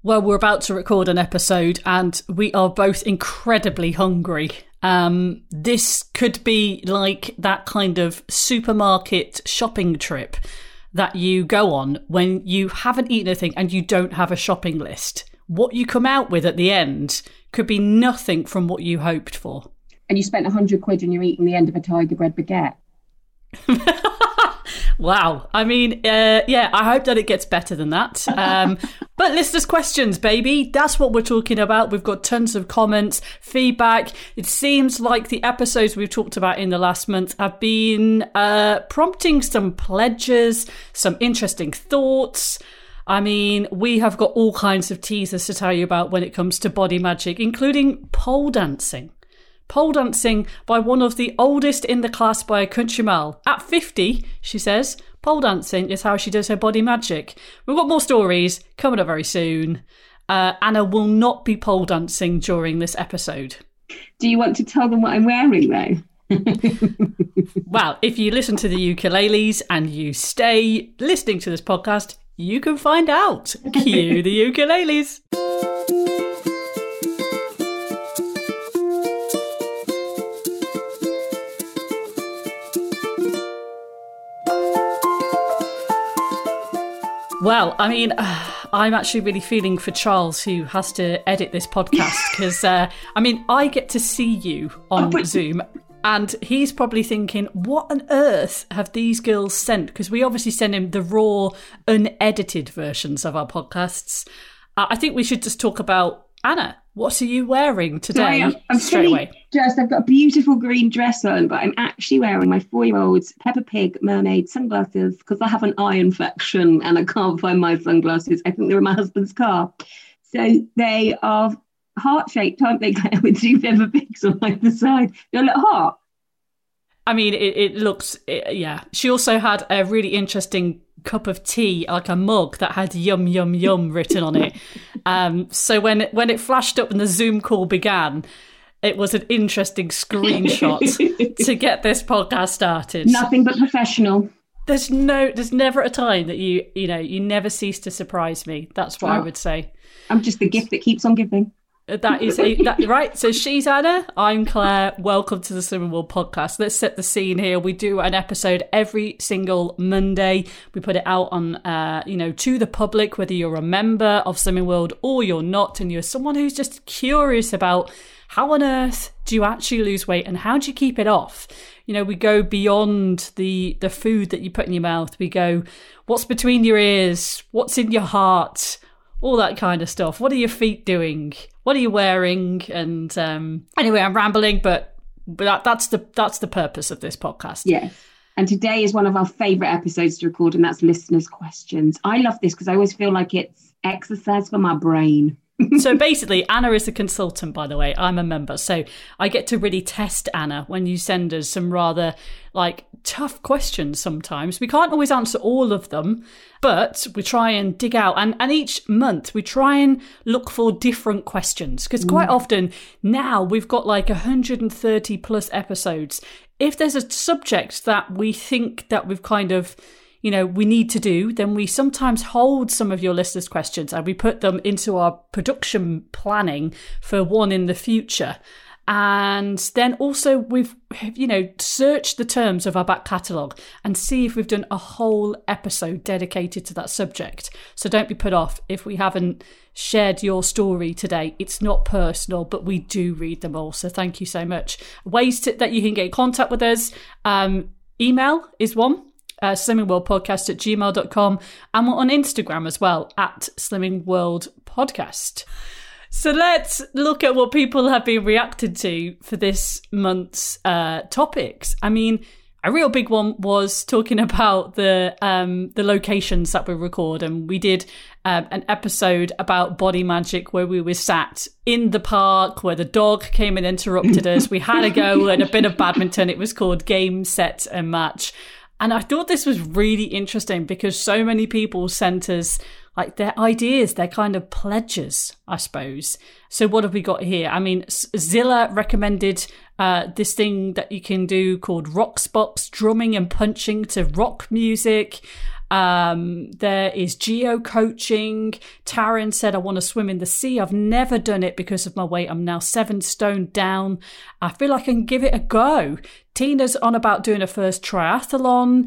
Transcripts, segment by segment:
Well, we're about to record an episode and we are both incredibly hungry. This could be like that kind of supermarket shopping trip that you go on when you haven't eaten anything and you don't have a shopping list. What you come out with at the end could be nothing from what you hoped for. And you spent £100 and you're eating the end of a Tiger Bread baguette. Wow. I mean, yeah, I hope that it gets better than that. But listeners' questions, baby. That's what we're talking about. We've got tons of comments, feedback. It seems like the episodes we've talked about in the last month have been prompting some pledges, some interesting thoughts. I mean, we have got all kinds of teasers to tell you about when it comes to body magic, including pole dancing. Pole dancing by one of the oldest in the class by a country mile. At 50, she says, pole dancing is how she does her body magic. We've got more stories coming up very soon. Anna will not be pole dancing during this episode. Do you want to tell them what I'm wearing, though? Well, if you listen to the ukuleles and you stay listening to this podcast, you can find out. Cue the ukuleles. Well, I mean, I'm actually really feeling for Charles, who has to edit this podcast, because, I mean, I get to see you on Zoom, and he's probably thinking, what on earth have these girls sent? Because we obviously send him the raw, unedited versions of our podcasts. I think we should just talk about Anna. What are you wearing today? Sorry, I'm straight away. Dressed. I've got a beautiful green dress on, but I'm actually wearing my 4-year-old's Peppa Pig mermaid sunglasses because I have an eye infection and I can't find my sunglasses. I think they're in my husband's car. So they are heart-shaped, aren't they, Claire, with 2 Peppa Pigs on either side. They look heart. I mean, it looks, yeah. She also had a really interesting cup of tea, like a mug that had yum, yum, yum written on it. So when it flashed up and the Zoom call began, it was an interesting screenshot to get this podcast started. Nothing but professional. There's never a time that you never cease to surprise me. That's what I would say. I'm just the gift that keeps on giving. That is right. So she's Anna. I'm Claire. Welcome to the Slimming World podcast. Let's set the scene here. We do an episode every single Monday. We put it out on, to the public, whether you're a member of Slimming World or you're not, and you're someone who's just curious about how on earth do you actually lose weight and how do you keep it off? You know, we go beyond the food that you put in your mouth. We go, what's between your ears? What's in your heart? All that kind of stuff. What are your feet doing? What are you wearing? And anyway, I'm rambling, but that's the purpose of this podcast. Yes. And today is one of our favourite episodes to record, and that's listeners' questions. I love this because I always feel like it's exercise for my brain. So basically, Anna is a consultant, by the way. I'm a member. So I get to really test Anna when you send us some rather tough questions sometimes. We can't always answer all of them, but we try and dig out. And each month we try and look for different questions, because quite often now we've got 130 plus episodes. If there's a subject that we think that we've kind of we need to do, then we sometimes hold some of your listeners' questions and we put them into our production planning for one in the future. And then also we've, searched the terms of our back catalogue and see if we've done a whole episode dedicated to that subject. So don't be put off if we haven't shared your story today. It's not personal, but we do read them all. So thank you so much. Ways that you can get in contact with us. Email is one. slimmingworldpodcast@gmail.com, and we're on Instagram as well at slimmingworldpodcast. So let's look at what people have been reacted to for this month's topics. I mean, a real big one was talking about the locations that we record, and we did an episode about body magic where we were sat in the park where the dog came and interrupted us. We had a go at a bit of badminton. It was called Game, Set and Match. And I thought this was really interesting because so many people sent us their ideas, their kind of pledges, I suppose. So what have we got here? I mean, Zilla recommended this thing that you can do called Rock Spots, drumming and punching to rock music. There is geo coaching. Taryn said, I want to swim in the sea. I've never done it because of my weight. I'm now 7 stone down. I feel like I can give it a go. Tina's on about doing her first triathlon.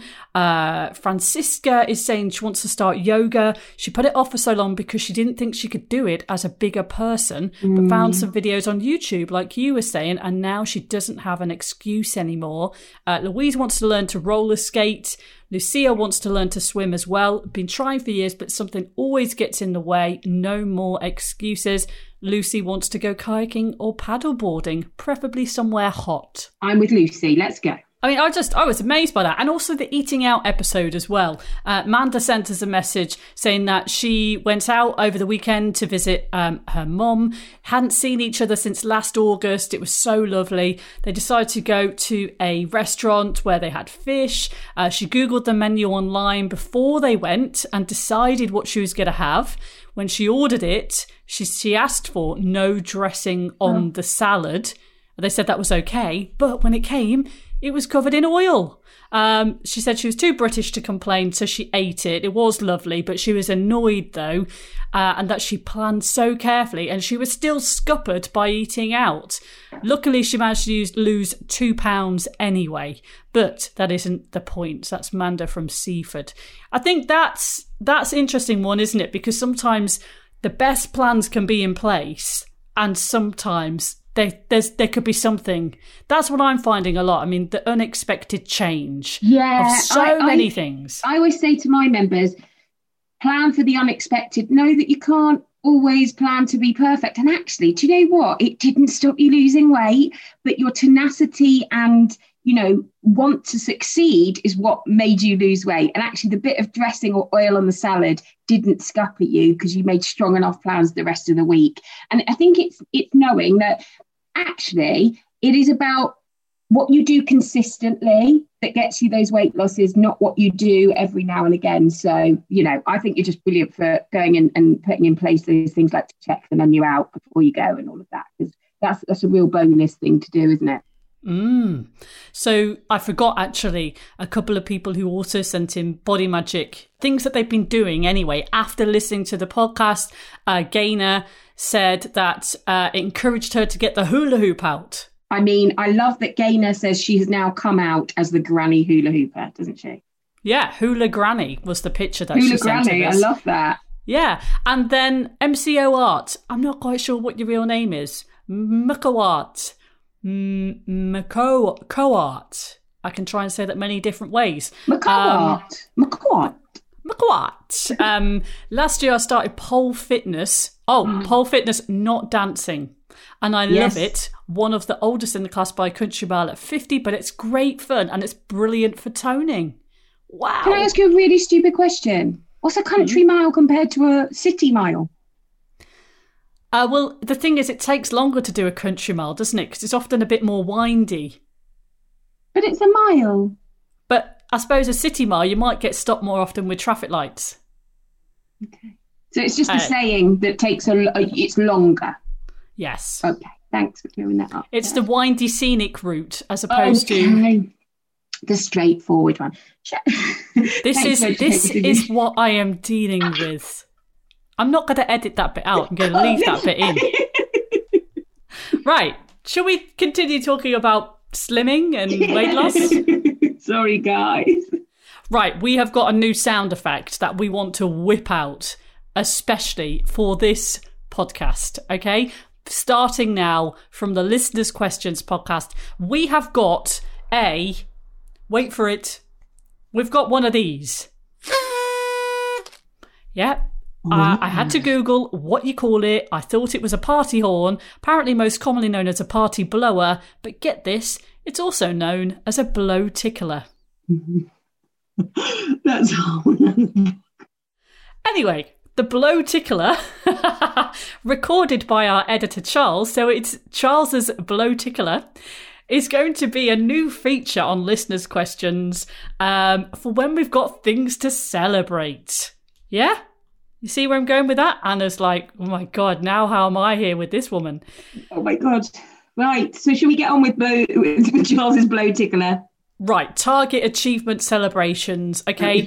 Francisca is saying she wants to start yoga. She put it off for so long because she didn't think she could do it as a bigger person, but found some videos on YouTube, like you were saying, and now she doesn't have an excuse anymore. Louise wants to learn to roller skate. Lucia wants to learn to swim as well. Been trying for years, but something always gets in the way. No more excuses. Lucy wants to go kayaking or paddleboarding, preferably somewhere hot. I'm with Lucy. Let's go. I mean, I was amazed by that. And also the eating out episode as well. Manda sent us a message saying that she went out over the weekend to visit her mum. Hadn't seen each other since last August. It was so lovely. They decided to go to a restaurant where they had fish. She Googled the menu online before they went and decided what she was going to have. When she ordered it, she asked for no dressing on the salad. They said that was okay. But when it came, it was covered in oil. She said she was too British to complain, so she ate it. It was lovely, but she was annoyed, though, and that she planned so carefully, and she was still scuppered by eating out. Luckily, she managed to lose 2 pounds anyway, but that isn't the point. That's Manda from Seaford. I think that's interesting one, isn't it? Because sometimes the best plans can be in place, and sometimes there could be something. That's what I'm finding a lot. I mean, the unexpected change of so many things. I always say to my members, plan for the unexpected. Know that you can't always plan to be perfect. And actually, do you know what? It didn't stop you losing weight, but your tenacity and, want to succeed is what made you lose weight. And actually, the bit of dressing or oil on the salad didn't scupper you because you made strong enough plans the rest of the week. And I think it's knowing that actually it is about what you do consistently that gets you those weight losses, not what you do every now and again. So, I think you're just brilliant for going in and putting in place those things like to check the menu out before you go and all of that, because that's a real bonus thing to do, isn't it? So I forgot actually a couple of people who also sent in body magic things that they've been doing anyway after listening to the podcast. Gaynor said that it encouraged her to get the hula hoop out. I mean, I love that Gaynor says she has now come out as the granny hula hooper, doesn't she? Yeah, hula granny was the picture that she sent granny, us. I love that. Yeah, and then MCO Art. I'm not quite sure what your real name is. Mcoart. Mcoart. I can try and say that many different ways. Mcoart. Last year I started pole fitness. Pole fitness, not dancing. And I love it. One of the oldest in the class by a country mile at 50, but it's great fun and it's brilliant for toning. Wow. Can I ask you a really stupid question? What's a country mile compared to a city mile? Well, the thing is, it takes longer to do a country mile, doesn't it? Because it's often a bit more windy. But it's a mile. But I suppose a city mile, you might get stopped more often with traffic lights. Okay. So it's just the saying that takes it's longer. Yes. Okay. Thanks for clearing that up. It's the windy scenic route as opposed to the straightforward one. This is what I am dealing with. I'm not going to edit that bit out. I'm going to leave that bit in. Right. Shall we continue talking about slimming and weight loss? Sorry, guys. Right. We have got a new sound effect that we want to whip out, especially for this podcast. Okay? Starting now from the Listeners' Questions podcast, we have got wait for it, we've got one of these. Yeah. I had to Google what you call it. I thought it was a party horn, apparently most commonly known as a party blower, but get this, it's also known as a blow tickler. That's horrible. Anyway, the blow tickler, recorded by our editor Charles, so it's Charles's blow tickler, is going to be a new feature on Listeners' Questions for when we've got things to celebrate. Yeah? You see where I'm going with that? Anna's like, oh my God, now how am I here with this woman? Oh my God. Right, so should we get on with Charles's blow tickler? Right, target achievement celebrations, okay?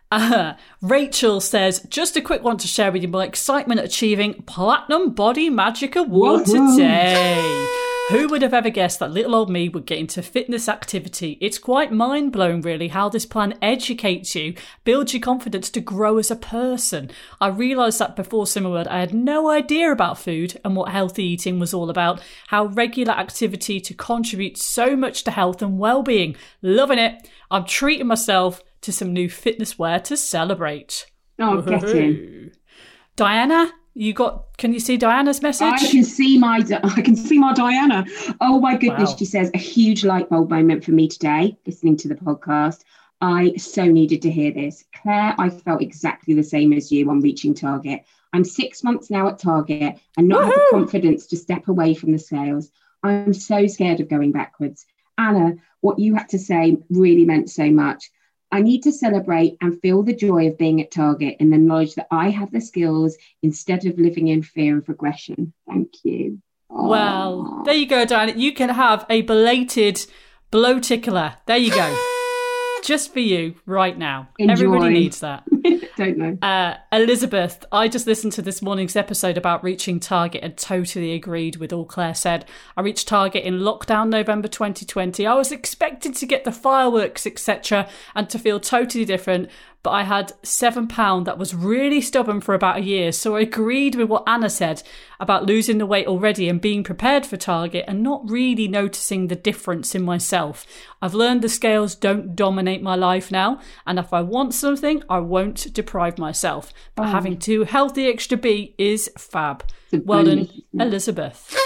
Rachel says, just a quick one to share with you my excitement at achieving Platinum Body Magic Award today. Who would have ever guessed that little old me would get into fitness activity? It's quite mind-blowing, really, how this plan educates you, builds your confidence to grow as a person. I realised that before Slimming World, I had no idea about food and what healthy eating was all about, how regular activity to contribute so much to health and well-being. Loving it. I'm treating myself to some new fitness wear to celebrate. Oh, get in. Diana? Can you see Diana's message? I can see my Diana. Oh my goodness, wow. She says, a huge light bulb moment for me today, listening to the podcast. I so needed to hear this. Claire, I felt exactly the same as you on reaching target. I'm 6 months now at Target and not have the confidence to step away from the scales. I'm so scared of going backwards. Anna, what you had to say really meant so much. I need to celebrate and feel the joy of being at Target in the knowledge that I have the skills instead of living in fear of regression. Thank you. Aww. Well, there you go, Diana. You can have a belated blow tickler. There you go. Just for you right now. Enjoy. Everybody needs that. Don't know. Elizabeth, I just listened to this morning's episode about reaching Target and totally agreed with all Claire said. I reached Target in lockdown November 2020. I was expected to get the fireworks, etc., and to feel totally different, but I had £7 that was really stubborn for about a year. So I agreed with what Anna said about losing the weight already and being prepared for Target and not really noticing the difference in myself. I've learned the scales don't dominate my life now, and if I want something, I won't deprive myself. But having 2 healthy extra B is fab. Well done, Elizabeth.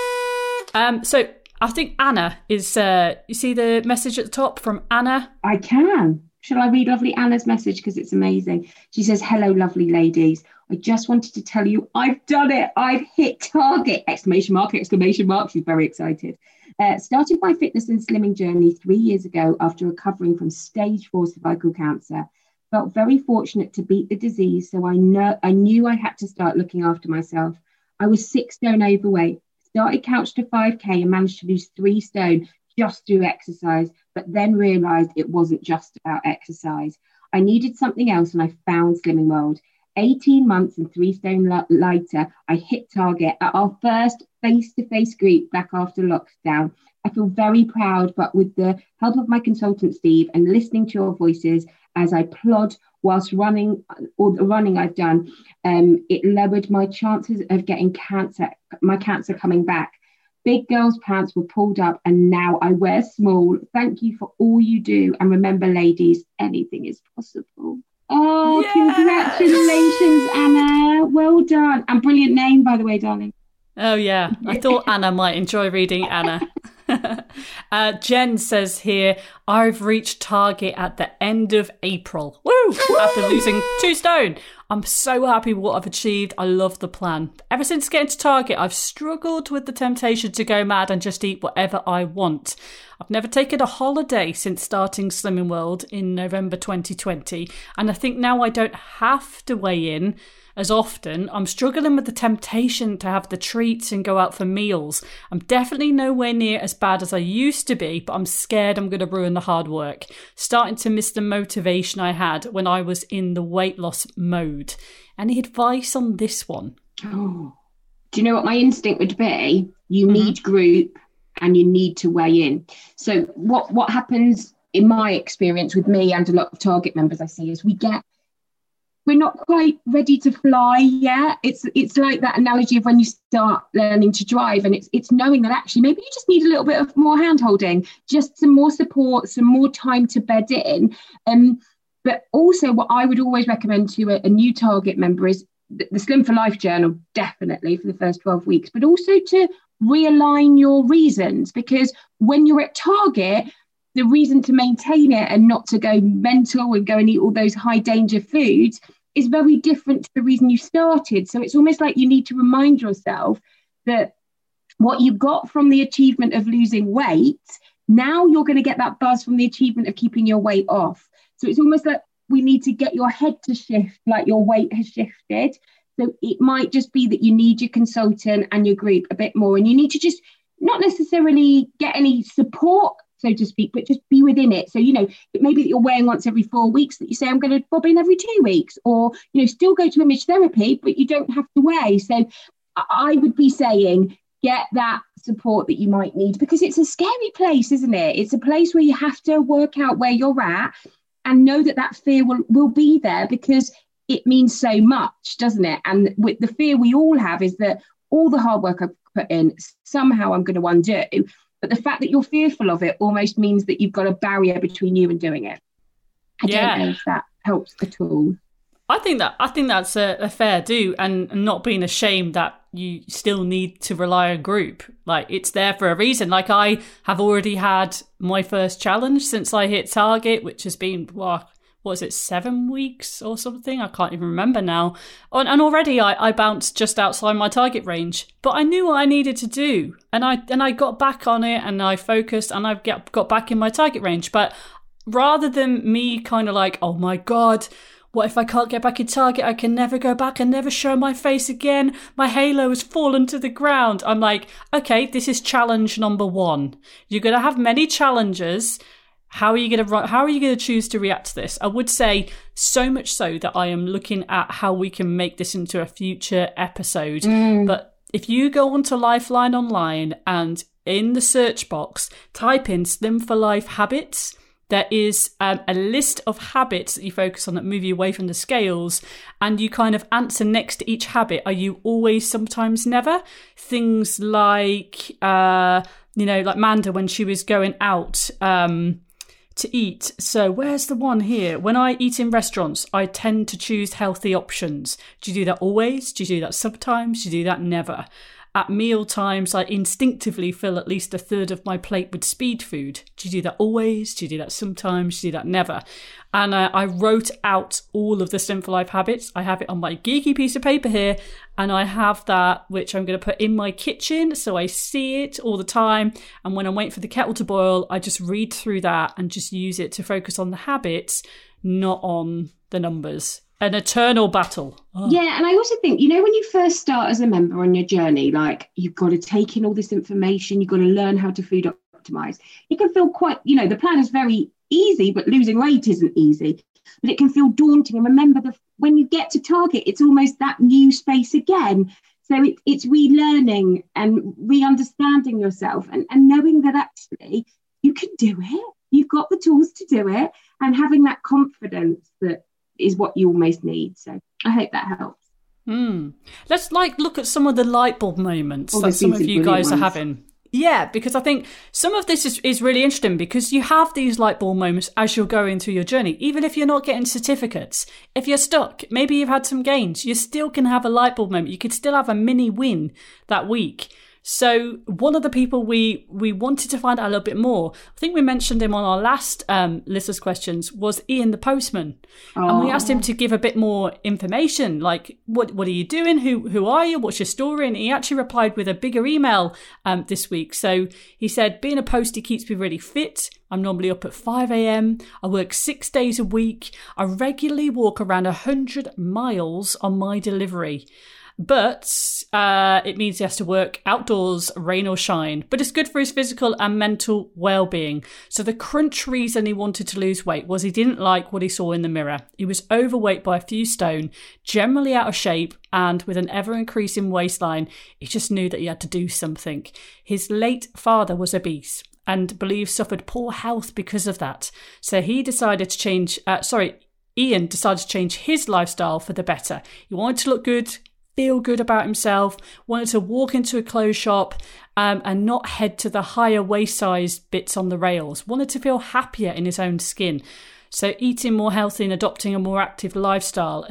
So I think Anna is, you see the message at the top from Anna? I can. Shall I read lovely Anna's message because it's amazing? She says, hello, lovely ladies. I just wanted to tell you I've done it. I've hit Target! Exclamation mark, exclamation mark. She's very excited. Started my fitness and slimming journey 3 years ago after recovering from stage 4 cervical cancer. Felt very fortunate to beat the disease, so I knew I had to start looking after myself. I was 6 stone overweight, started couch to 5K and managed to lose 3 stone just through exercise, but then realised it wasn't just about exercise. I needed something else and I found Slimming World. 18 months and 3 stone later, I hit Target at our first face-to-face group back after lockdown. I feel very proud, but with the help of my consultant, Steve, and listening to your voices as I plod whilst running, or the running I've done, it lowered my chances of getting my cancer coming back. Big girls' pants were pulled up and now I wear small. Thank you for all you do. And remember, ladies, anything is possible. Oh, yes! Congratulations, Anna. Well done. And brilliant name, by the way, darling. Oh, yeah. I thought Anna might enjoy reading Anna. Jen says here, I've reached Target at the end of April. Woo! After losing 2 stone. I'm so happy with what I've achieved. I love the plan. Ever since getting to Target, I've struggled with the temptation to go mad and just eat whatever I want. I've never taken a holiday since starting Slimming World in November 2020. And I think now I don't have to weigh in as often. I'm struggling with the temptation to have the treats and go out for meals. I'm definitely nowhere near as bad as I used to be, but I'm scared I'm going to ruin the hard work. Starting to miss the motivation I had when I was in the weight loss mode. Any advice on this one? Oh, do you know what my instinct would be? You need group and you need to weigh in. So what happens in my experience with me and a lot of Target members I see is we're not quite ready to fly yet. It's like that analogy of when you start learning to drive, and it's knowing that actually maybe you just need a little bit of more hand-holding, just some more support, some more time to bed in. But also what I would always recommend to a new Target member is the Slim for Life journal, definitely for the first 12 weeks, but also to realign your reasons, because when you're at Target, the reason to maintain it and not to go mental and go and eat all those high danger foods is very different to the reason you started. So it's almost like you need to remind yourself that what you got from the achievement of losing weight, now you're going to get that buzz from the achievement of keeping your weight off. So it's almost like we need to get your head to shift like your weight has shifted. So it might just be that you need your consultant and your group a bit more, and you need to just not necessarily get any support so to speak, but just be within it. So, it may be that you're weighing once every 4 weeks, that you say, I'm going to bob in every 2 weeks, or, still go to image therapy, but you don't have to weigh. So I would be saying, get that support that you might need, because it's a scary place, isn't it? It's a place where you have to work out where you're at and know that fear will be there, because it means so much, doesn't it? And with the fear we all have is that all the hard work I've put in, somehow I'm going to undo. But the fact that you're fearful of it almost means that you've got a barrier between you and doing it. I don't know if that helps at all. I think that's a fair do, and not being ashamed that you still need to rely on group. Like, it's there for a reason. Like, I have already had my first challenge since I hit target, which has been, 7 weeks or something? I can't even remember now. And already I bounced just outside my target range. But I knew what I needed to do. And I got back on it, and I focused, and I got back in my target range. But rather than me kind of like, oh my God, what if I can't get back in target? I can never go back and never show my face again. My halo has fallen to the ground. I'm like, okay, this is challenge number 1. You're going to have many challenges. How are you going to choose to react to this? I would say so much so that I am looking at how we can make this into a future episode. But if you go onto Lifeline Online and in the search box, type in Slim for Life habits, there is a list of habits that you focus on that move you away from the scales, and you kind of answer next to each habit. Are you always, sometimes, never? Things like, like Manda when she was going out to eat. So where's the one here? When I eat in restaurants, I tend to choose healthy options. Do you do that always? Do you do that sometimes? Do you do that never? At meal times, I instinctively fill at least a third of my plate with speed food. Do you do that always? Do you do that sometimes? Do you do that never? And I wrote out all of the Slim for Life habits. I have it on my geeky piece of paper here, and I have that, which I'm going to put in my kitchen so I see it all the time. And when I'm waiting for the kettle to boil, I just read through that and just use it to focus on the habits, not on the numbers. An eternal battle. Oh. Yeah, and I also think, when you first start as a member on your journey, like, you've got to take in all this information, you've got to learn how to food optimize. It can feel quite, the plan is very easy, but losing weight isn't easy. But it can feel daunting. And remember, when you get to target, it's almost that new space again. So it's relearning and re-understanding yourself and knowing that actually you can do it. You've got the tools to do it, and having that confidence that is what you almost need. So I hope that helps. Let's look at some of the light bulb moments that some of you guys are having. Yeah, because I think some of this is really interesting, because you have these light bulb moments as you're going through your journey. Even if you're not getting certificates, if you're stuck, maybe you've had some gains, you still can have a light bulb moment. You could still have a mini win that week. So one of the people we wanted to find out a little bit more, I think we mentioned him on our last listeners' questions, was Ian the postman. And we asked him to give a bit more information, like what are you doing, who are you, what's your story? And he actually replied with a bigger email this week. So he said, being a postie keeps me really fit. I'm normally up at 5 a.m. I work 6 days a week. I regularly walk around 100 miles on my delivery. But it means he has to work outdoors, rain or shine. But it's good for his physical and mental well-being. So the crunch reason he wanted to lose weight was he didn't like what he saw in the mirror. He was overweight by a few stone, generally out of shape, and with an ever-increasing waistline. He just knew that he had to do something. His late father was obese and believed suffered poor health because of that. So he decided to change... Ian decided to change his lifestyle for the better. He wanted to look good, feel good about himself, wanted to walk into a clothes shop and not head to the higher waist-sized bits on the rails, wanted to feel happier in his own skin. So eating more healthy and adopting a more active lifestyle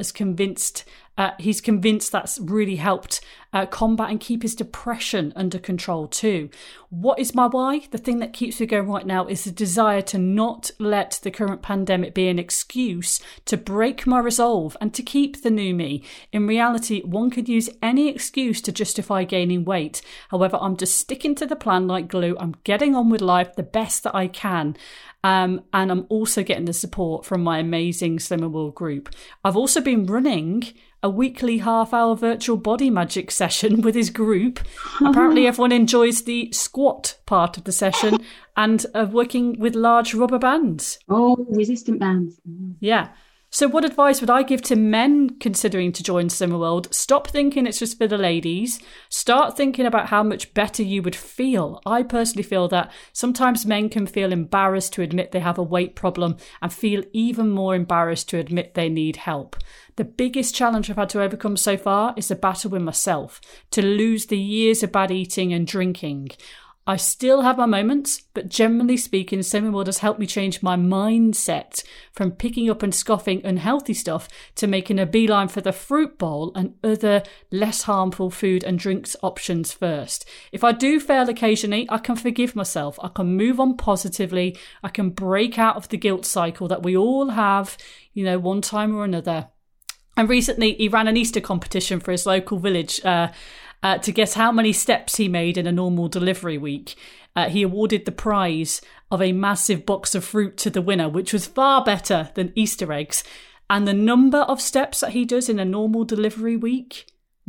he's convinced that's really helped combat and keep his depression under control too. What is my why? The thing that keeps me going right now is the desire to not let the current pandemic be an excuse to break my resolve and to keep the new me. In reality, one could use any excuse to justify gaining weight. However, I'm just sticking to the plan like glue. I'm getting on with life the best that I can. And I'm also getting the support from my amazing Slimmer World group. I've also been running a weekly half-hour virtual body magic session with his group. Apparently everyone enjoys the squat part of the session and working with large rubber bands. Oh, resistant bands. Yeah. So what advice would I give to men considering to join Summerworld? Stop thinking it's just for the ladies. Start thinking about how much better you would feel. I personally feel that sometimes men can feel embarrassed to admit they have a weight problem and feel even more embarrassed to admit they need help. The biggest challenge I've had to overcome so far is the battle with myself, to lose the years of bad eating and drinking. I still have my moments, but generally speaking, Summerworld has helped me change my mindset from picking up and scoffing unhealthy stuff to making a beeline for the fruit bowl and other less harmful food and drinks options first. If I do fail occasionally, I can forgive myself. I can move on positively. I can break out of the guilt cycle that we all have, one time or another. And recently, he ran an Easter competition for his local village, to guess how many steps he made in a normal delivery week. He awarded the prize of a massive box of fruit to the winner, which was far better than Easter eggs. And the number of steps that he does in a normal delivery week,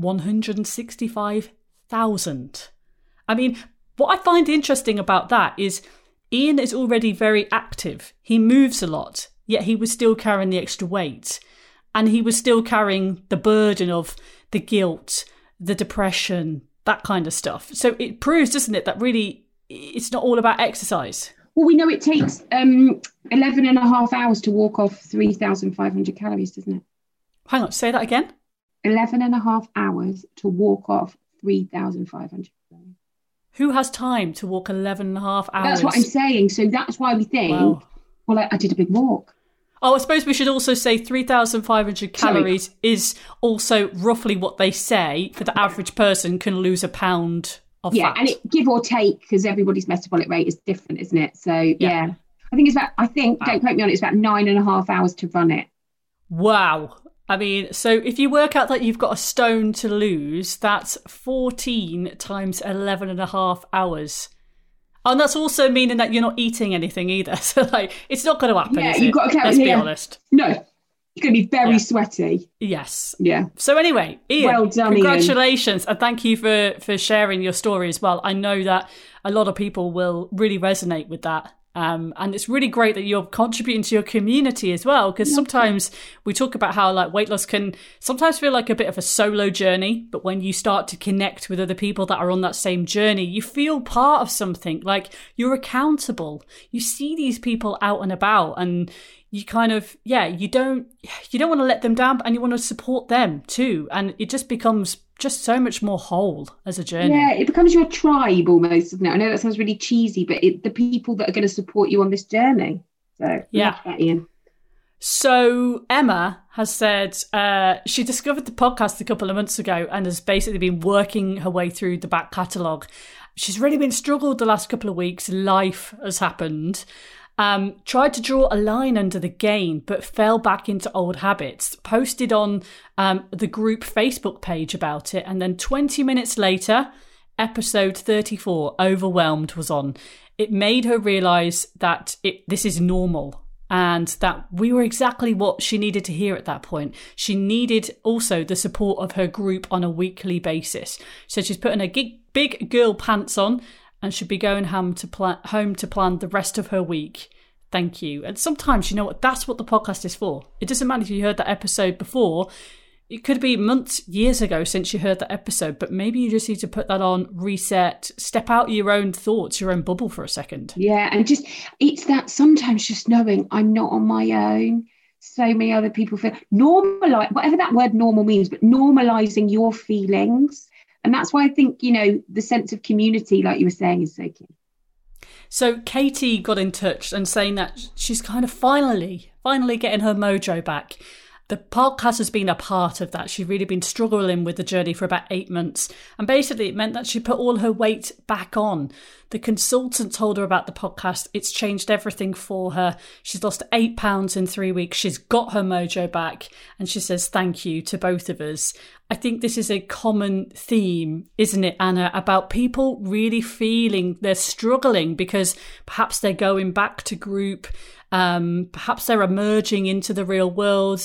165,000. I mean, what I find interesting about that is Ian is already very active. He moves a lot, yet he was still carrying the extra weight. And he was still carrying the burden of the guilt, the depression, that kind of stuff. So it proves, doesn't it, that really it's not all about exercise. Well, we know it takes 11 and a half hours to walk off 3,500 calories, doesn't it? Hang on, say that again. 11 and a half hours to walk off 3,500 calories. Who has time to walk 11 and a half hours? That's what I'm saying. So that's why we think, well, I did a big walk. Oh, I suppose we should also say 3,500 calories is also roughly what they say for the average person can lose a pound of fat. Yeah, and it, give or take, because everybody's metabolic rate is different, isn't it? So, yeah. I think, don't quote me on it, it's about 9.5 hours to run it. Wow. I mean, so if you work out that you've got a stone to lose, that's 14 times 11 and a half hours. And that's also meaning that you're not eating anything either. So, it's not going to happen, is you've got to Let's be honest. No, you're going to be very sweaty. Yes. Yeah. So anyway, Ian, well done, congratulations. Ian. And thank you for sharing your story as well. I know that a lot of people will really resonate with that. And it's really great that you're contributing to your community as well, because sometimes we talk about how weight loss can sometimes feel like a bit of a solo journey, but when you start to connect with other people that are on that same journey, you feel part of something, like you're accountable. You see these people out and about, and you kind of, you don't want to let them down, and you want to support them too. And it just becomes just so much more whole as a journey. Yeah, it becomes your tribe almost, doesn't it? I know that sounds really cheesy, but the people that are going to support you on this journey. So, yeah. That, Ian. So Emma has said she discovered the podcast a couple of months ago and has basically been working her way through the back catalogue. She's really been struggled the last couple of weeks. Life has happened. Tried to draw a line under the gain, but fell back into old habits. Posted on the group Facebook page about it. And then 20 minutes later, episode 34, Overwhelmed, was on. It made her realise that this is normal. And that we were exactly what she needed to hear at that point. She needed also the support of her group on a weekly basis. So she's putting her big girl pants on and should be going home to plan the rest of her week. Thank you. And sometimes, you know what, that's what the podcast is for. It doesn't matter if you heard that episode before. It could be months, years ago since you heard that episode, but maybe you just need to put that on, reset, step out your own thoughts, your own bubble for a second. Yeah, and it's that sometimes just knowing I'm not on my own. So many other people feel normalize, whatever that word normal means, but normalizing your feelings. And that's why I think, the sense of community, like you were saying, is so key. So Katie got in touch and saying that she's kind of finally getting her mojo back. The podcast has been a part of that. She'd really been struggling with the journey for about 8 months. And basically it meant that she put all her weight back on. The consultant told her about the podcast. It's changed everything for her. She's lost 8 pounds in 3 weeks. She's got her mojo back. And she says thank you to both of us. I think this is a common theme, isn't it, Anna, about people really feeling they're struggling because perhaps they're going back to group. Perhaps they're emerging into the real world.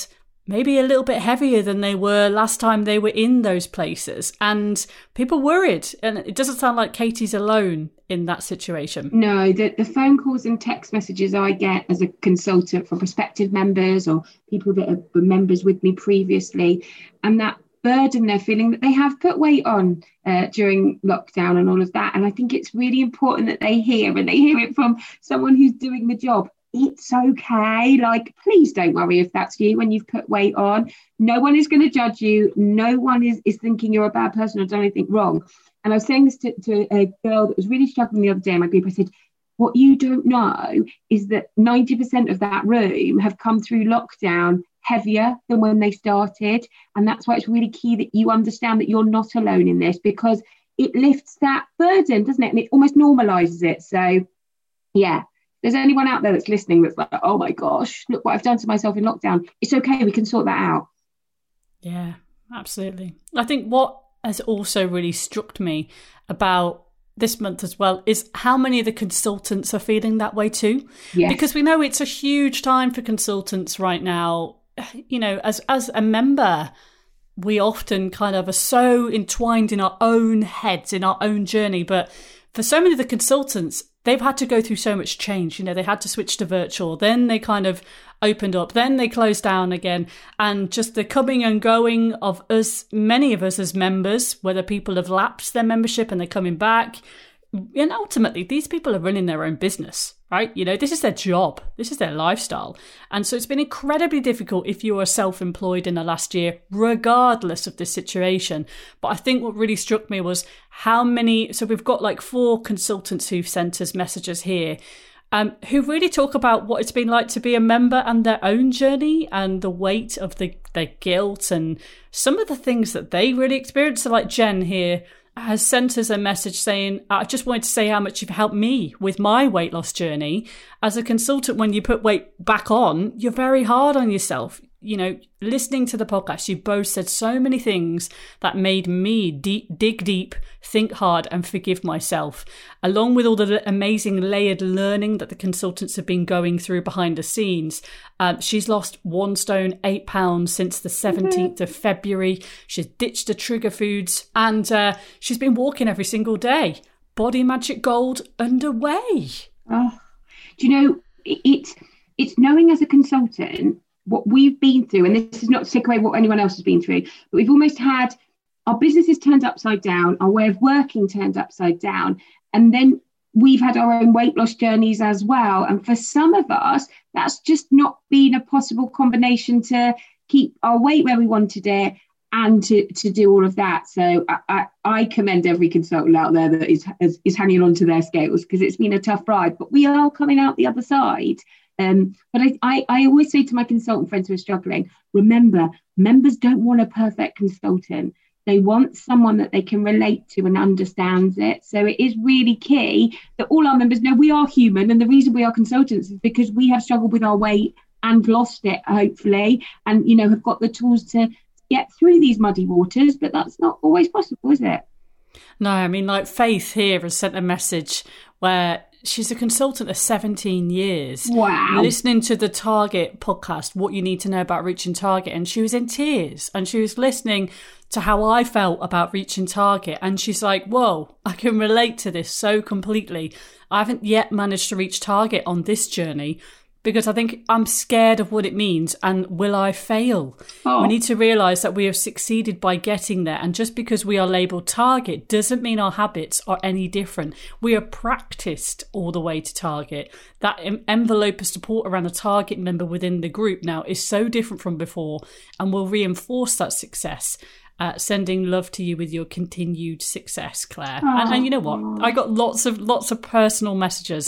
maybe a little bit heavier than they were last time they were in those places. And people worried. And it doesn't sound like Katie's alone in that situation. No, the phone calls and text messages I get as a consultant from prospective members or people that have been members with me previously, and that burden they're feeling that they have put weight on during lockdown and all of that. And I think it's really important that they hear, and they hear it from someone who's doing the job. It's okay. Like, please don't worry if that's you when you've put weight on. No one is going to judge you. No one is thinking you're a bad person or done anything wrong. And I was saying this to a girl that was really struggling the other day in my group. I said, what you don't know is that 90% of that room have come through lockdown heavier than when they started. And that's why it's really key that you understand that you're not alone in this, because it lifts that burden, doesn't it? And it almost normalizes it. So, yeah. There's anyone out there that's listening that's like, oh my gosh, look what I've done to myself in lockdown. It's okay. We can sort that out. Yeah, absolutely. I think what has also really struck me about this month as well is how many of the consultants are feeling that way too. Yes. Because we know it's a huge time for consultants right now. You know, as a member, we often kind of are so entwined in our own heads, in our own journey. But for so many of the consultants, they've had to go through so much change. You know, they had to switch to virtual, then they kind of opened up, then they closed down again. And just the coming and going of us, many of us as members, whether people have lapsed their membership and they're coming back. And ultimately, these people are running their own business, right? You know, this is their job. This is their lifestyle. And so it's been incredibly difficult if you are self-employed in the last year, regardless of the situation. But I think what really struck me was how many, so we've got like 4 consultants who've sent us messages here, who really talk about what it's been like to be a member and their own journey and the weight of their guilt and some of the things that they really experienced. So like Jen here has sent us a message saying, I just wanted to say how much you've helped me with my weight loss journey. As a consultant, when you put weight back on, you're very hard on yourself. You know, listening to the podcast, you both said so many things that made me dig deep, think hard and forgive myself, along with all the amazing layered learning that the consultants have been going through behind the scenes. She's lost 1 stone, 8 pounds since the 17th of February. She's ditched the trigger foods and she's been walking every single day. Body Magic Gold underway. Oh, do you know, it's knowing as a consultant what we've been through, and this is not to take away what anyone else has been through, but we've almost had our businesses turned upside down, our way of working turned upside down, and then we've had our own weight loss journeys as well. And for some of us, that's just not been a possible combination to keep our weight where we wanted it and to do all of that. So I commend every consultant out there that is hanging on to their scales, because it's been a tough ride, but we are coming out the other side. But I always say to my consultant friends who are struggling, remember, members don't want a perfect consultant. They want someone that they can relate to and understands it. So it is really key that all our members know we are human. And the reason we are consultants is because we have struggled with our weight and lost it, hopefully, and, you know, have got the tools to get through these muddy waters. But that's not always possible, is it? No, I mean, like Faith here has sent a message where she's a consultant of 17 years. Wow. Listening to the Target podcast, What You Need to Know About Reaching Target. And she was in tears and she was listening to how I felt about reaching Target. And she's like, whoa, I can relate to this so completely. I haven't yet managed to reach Target on this journey because I think I'm scared of what it means and will I fail? Oh. We need to realise that we have succeeded by getting there, and just because we are labelled Target doesn't mean our habits are any different. We are practised all the way to Target. That envelope of support around a Target member within the group now is so different from before and will reinforce that success. Sending love to you with your continued success, Claire. And you know what? I got lots of personal messages,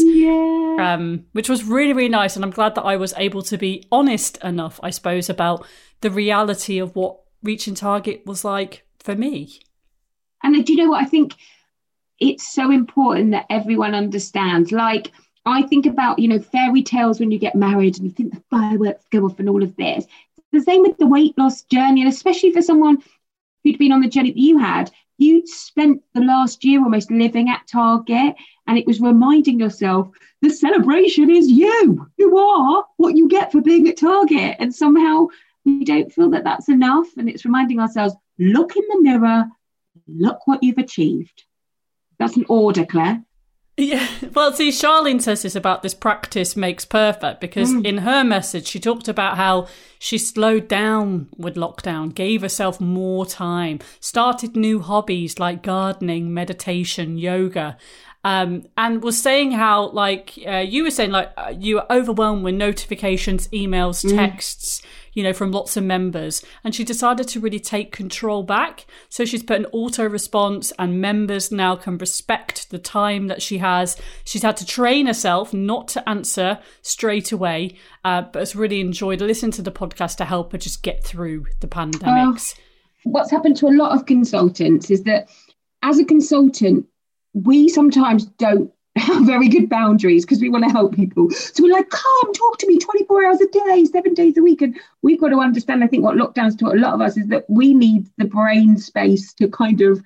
which was really, really nice. And I'm glad that I was able to be honest enough, I suppose, about the reality of what reaching Target was like for me. And do you know what? I think it's so important that everyone understands. Like, I think about, you know, fairy tales when you get married and you think the fireworks go off and all of this. The same with the weight loss journey, and especially for someone who'd been on the journey that you had, you'd spent the last year almost living at Target, and it was reminding yourself the celebration is you are what you get for being at Target. And somehow we don't feel that that's enough. And it's reminding ourselves, look in the mirror, look what you've achieved. That's an order, Claire. Yeah, well, see, Charlene says this about this practice makes perfect, because in her message, she talked about how she slowed down with lockdown, gave herself more time, started new hobbies like gardening, meditation, yoga, and was saying how, like, you were saying, like, you were overwhelmed with notifications, emails, texts, you know, from lots of members. And she decided to really take control back. So she's put an auto response, and members now can respect the time that she has. She's had to train herself not to answer straight away, but has really enjoyed listening to the podcast to help her just get through the pandemics. What's happened to a lot of consultants is that as a consultant, we sometimes don't have very good boundaries because we want to help people. So we're like, come talk to me 24 hours a day, 7 days a week. And we've got to understand, I think what lockdown's taught a lot of us is that we need the brain space to kind of,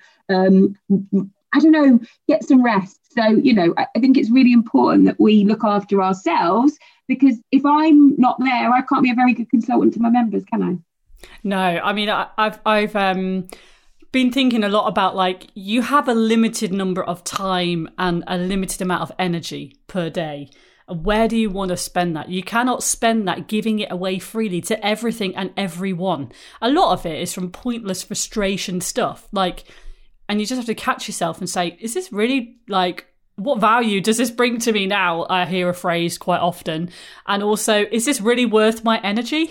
get some rest. So, you know, I think it's really important that we look after ourselves, because if I'm not there, I can't be a very good consultant to my members, can I? No, I mean, I've been thinking a lot about, like, you have a limited number of time and a limited amount of energy per day. Where do you want to spend that? You cannot spend that giving it away freely to everything and everyone. A lot of it is from pointless frustration stuff, like, and you just have to catch yourself and say, is this really, like, what value does this bring to me now? I hear a phrase quite often. And also, is this really worth my energy?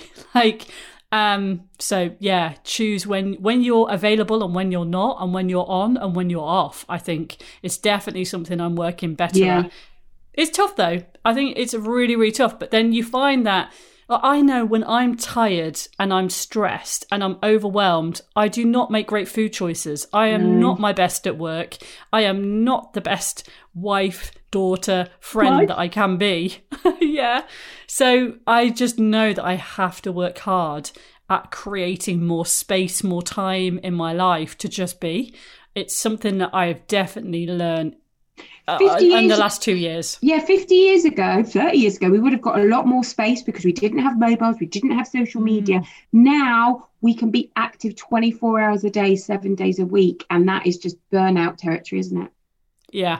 So yeah, choose when you're available and when you're not, and when you're on and when you're off. I think it's definitely something I'm working better at. It's tough though. I think it's really, really tough. But then you find that, I know when I'm tired and I'm stressed and I'm overwhelmed, I do not make great food choices. I am not my best at work. I am not the best wife, daughter, friend that I can be. Yeah. So I just know that I have to work hard at creating more space, more time in my life to just be. It's something that I've definitely learned in the last 2 years. Yeah, 50 years ago, 30 years ago, we would have got a lot more space because we didn't have mobiles, we didn't have social media. Now we can be active 24 hours a day, 7 days a week. And that is just burnout territory, isn't it? Yeah.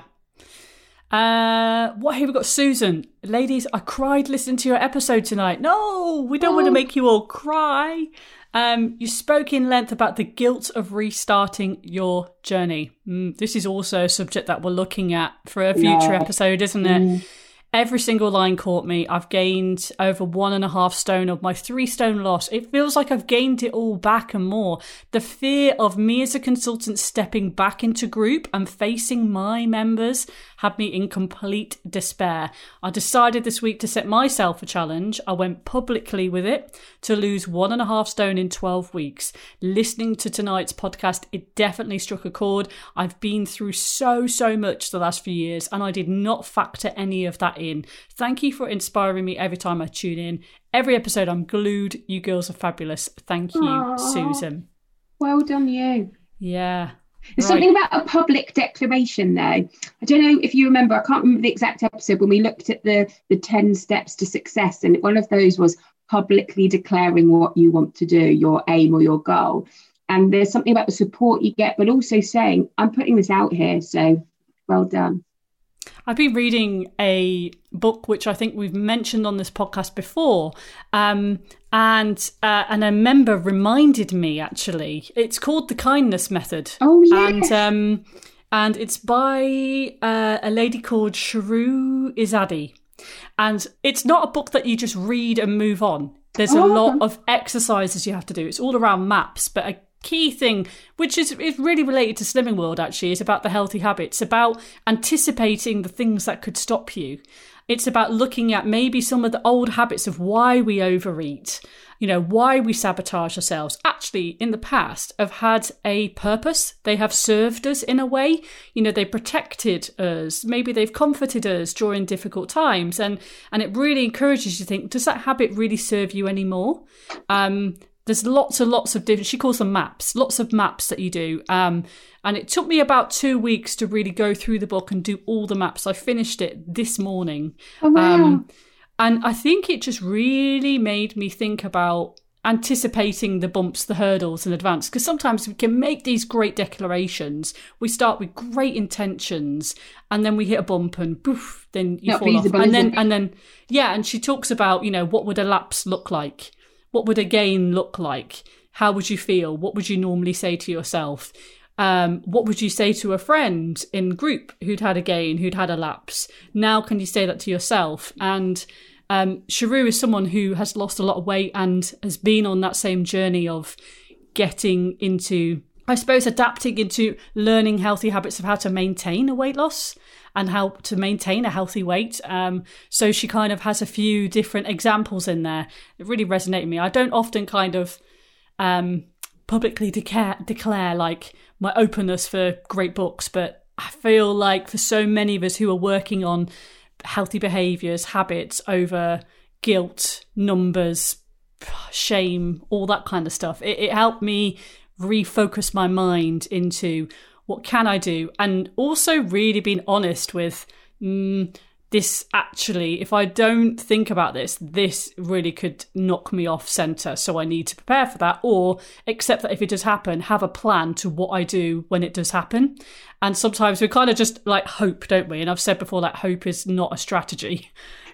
What have we got? Susan. Ladies, I cried listening to your episode tonight. No, we don't want to make you all cry. You spoke in length about the guilt of restarting your journey. This is also a subject that we're looking at for a future episode, isn't it? Every single line caught me. I've gained over 1.5 stone of my 3 stone loss. It feels like I've gained it all back and more. The fear of me as a consultant stepping back into group and facing my members had me in complete despair. I decided this week to set myself a challenge. I went publicly with it to lose 1.5 stone in 12 weeks. Listening to tonight's podcast, it definitely struck a chord. I've been through so much the last few years, and I did not factor any of that in. Thank you for inspiring me every time I tune in. Every episode I'm glued. You girls are fabulous. Thank you, Susan. Well done, you. Yeah. There's something about a public declaration though. I don't know if you remember, I can't remember the exact episode when we looked at the 10 steps to success, and one of those was publicly declaring what you want to do, your aim or your goal. And there's something about the support you get, but also saying, I'm putting this out here, so well done. I've been reading a book which I think we've mentioned on this podcast before, and a member reminded me, actually. It's called The Kindness Method. Oh, yeah. And it's by a lady called Shrew Izadi. And it's not a book that you just read and move on. There's a lot of exercises you have to do. It's all around maps, but a key thing, which is really related to Slimming World, actually, is about the healthy habits, about anticipating the things that could stop you. It's about looking at maybe some of the old habits of why we overeat, you know, why we sabotage ourselves. Actually, in the past, have had a purpose. They have served us in a way. You know, they protected us. Maybe they've comforted us during difficult times. And it really encourages you to think, does that habit really serve you anymore? There's lots and lots of different, she calls them maps, lots of maps that you do. And it took me about 2 weeks to really go through the book and do all the maps. I finished it this morning. Oh, wow. And I think it just really made me think about anticipating the bumps, the hurdles in advance, because sometimes we can make these great declarations. We start with great intentions, and then we hit a bump, and poof, then you fall off. And she talks about, what would a lapse look like? What would a gain look like? How would you feel? What would you normally say to yourself? What would you say to a friend in group who'd had a gain, who'd had a lapse? Now, can you say that to yourself? And Shahroo is someone who has lost a lot of weight and has been on that same journey of getting into, I suppose, adapting into learning healthy habits of how to maintain a weight loss and how to maintain a healthy weight. So she kind of has a few different examples in there that really resonate with me. I don't often kind of publicly declare like my openness for great books, but I feel like for so many of us who are working on healthy behaviours, habits over guilt, numbers, shame, all that kind of stuff, it helped me refocus my mind into what can I do, and also really being honest with this actually, if I don't think about this really could knock me off centre. So I need to prepare for that, or accept that if it does happen, have a plan to what I do when it does happen. And sometimes we kind of just like hope, don't we? And I've said before that hope is not a strategy.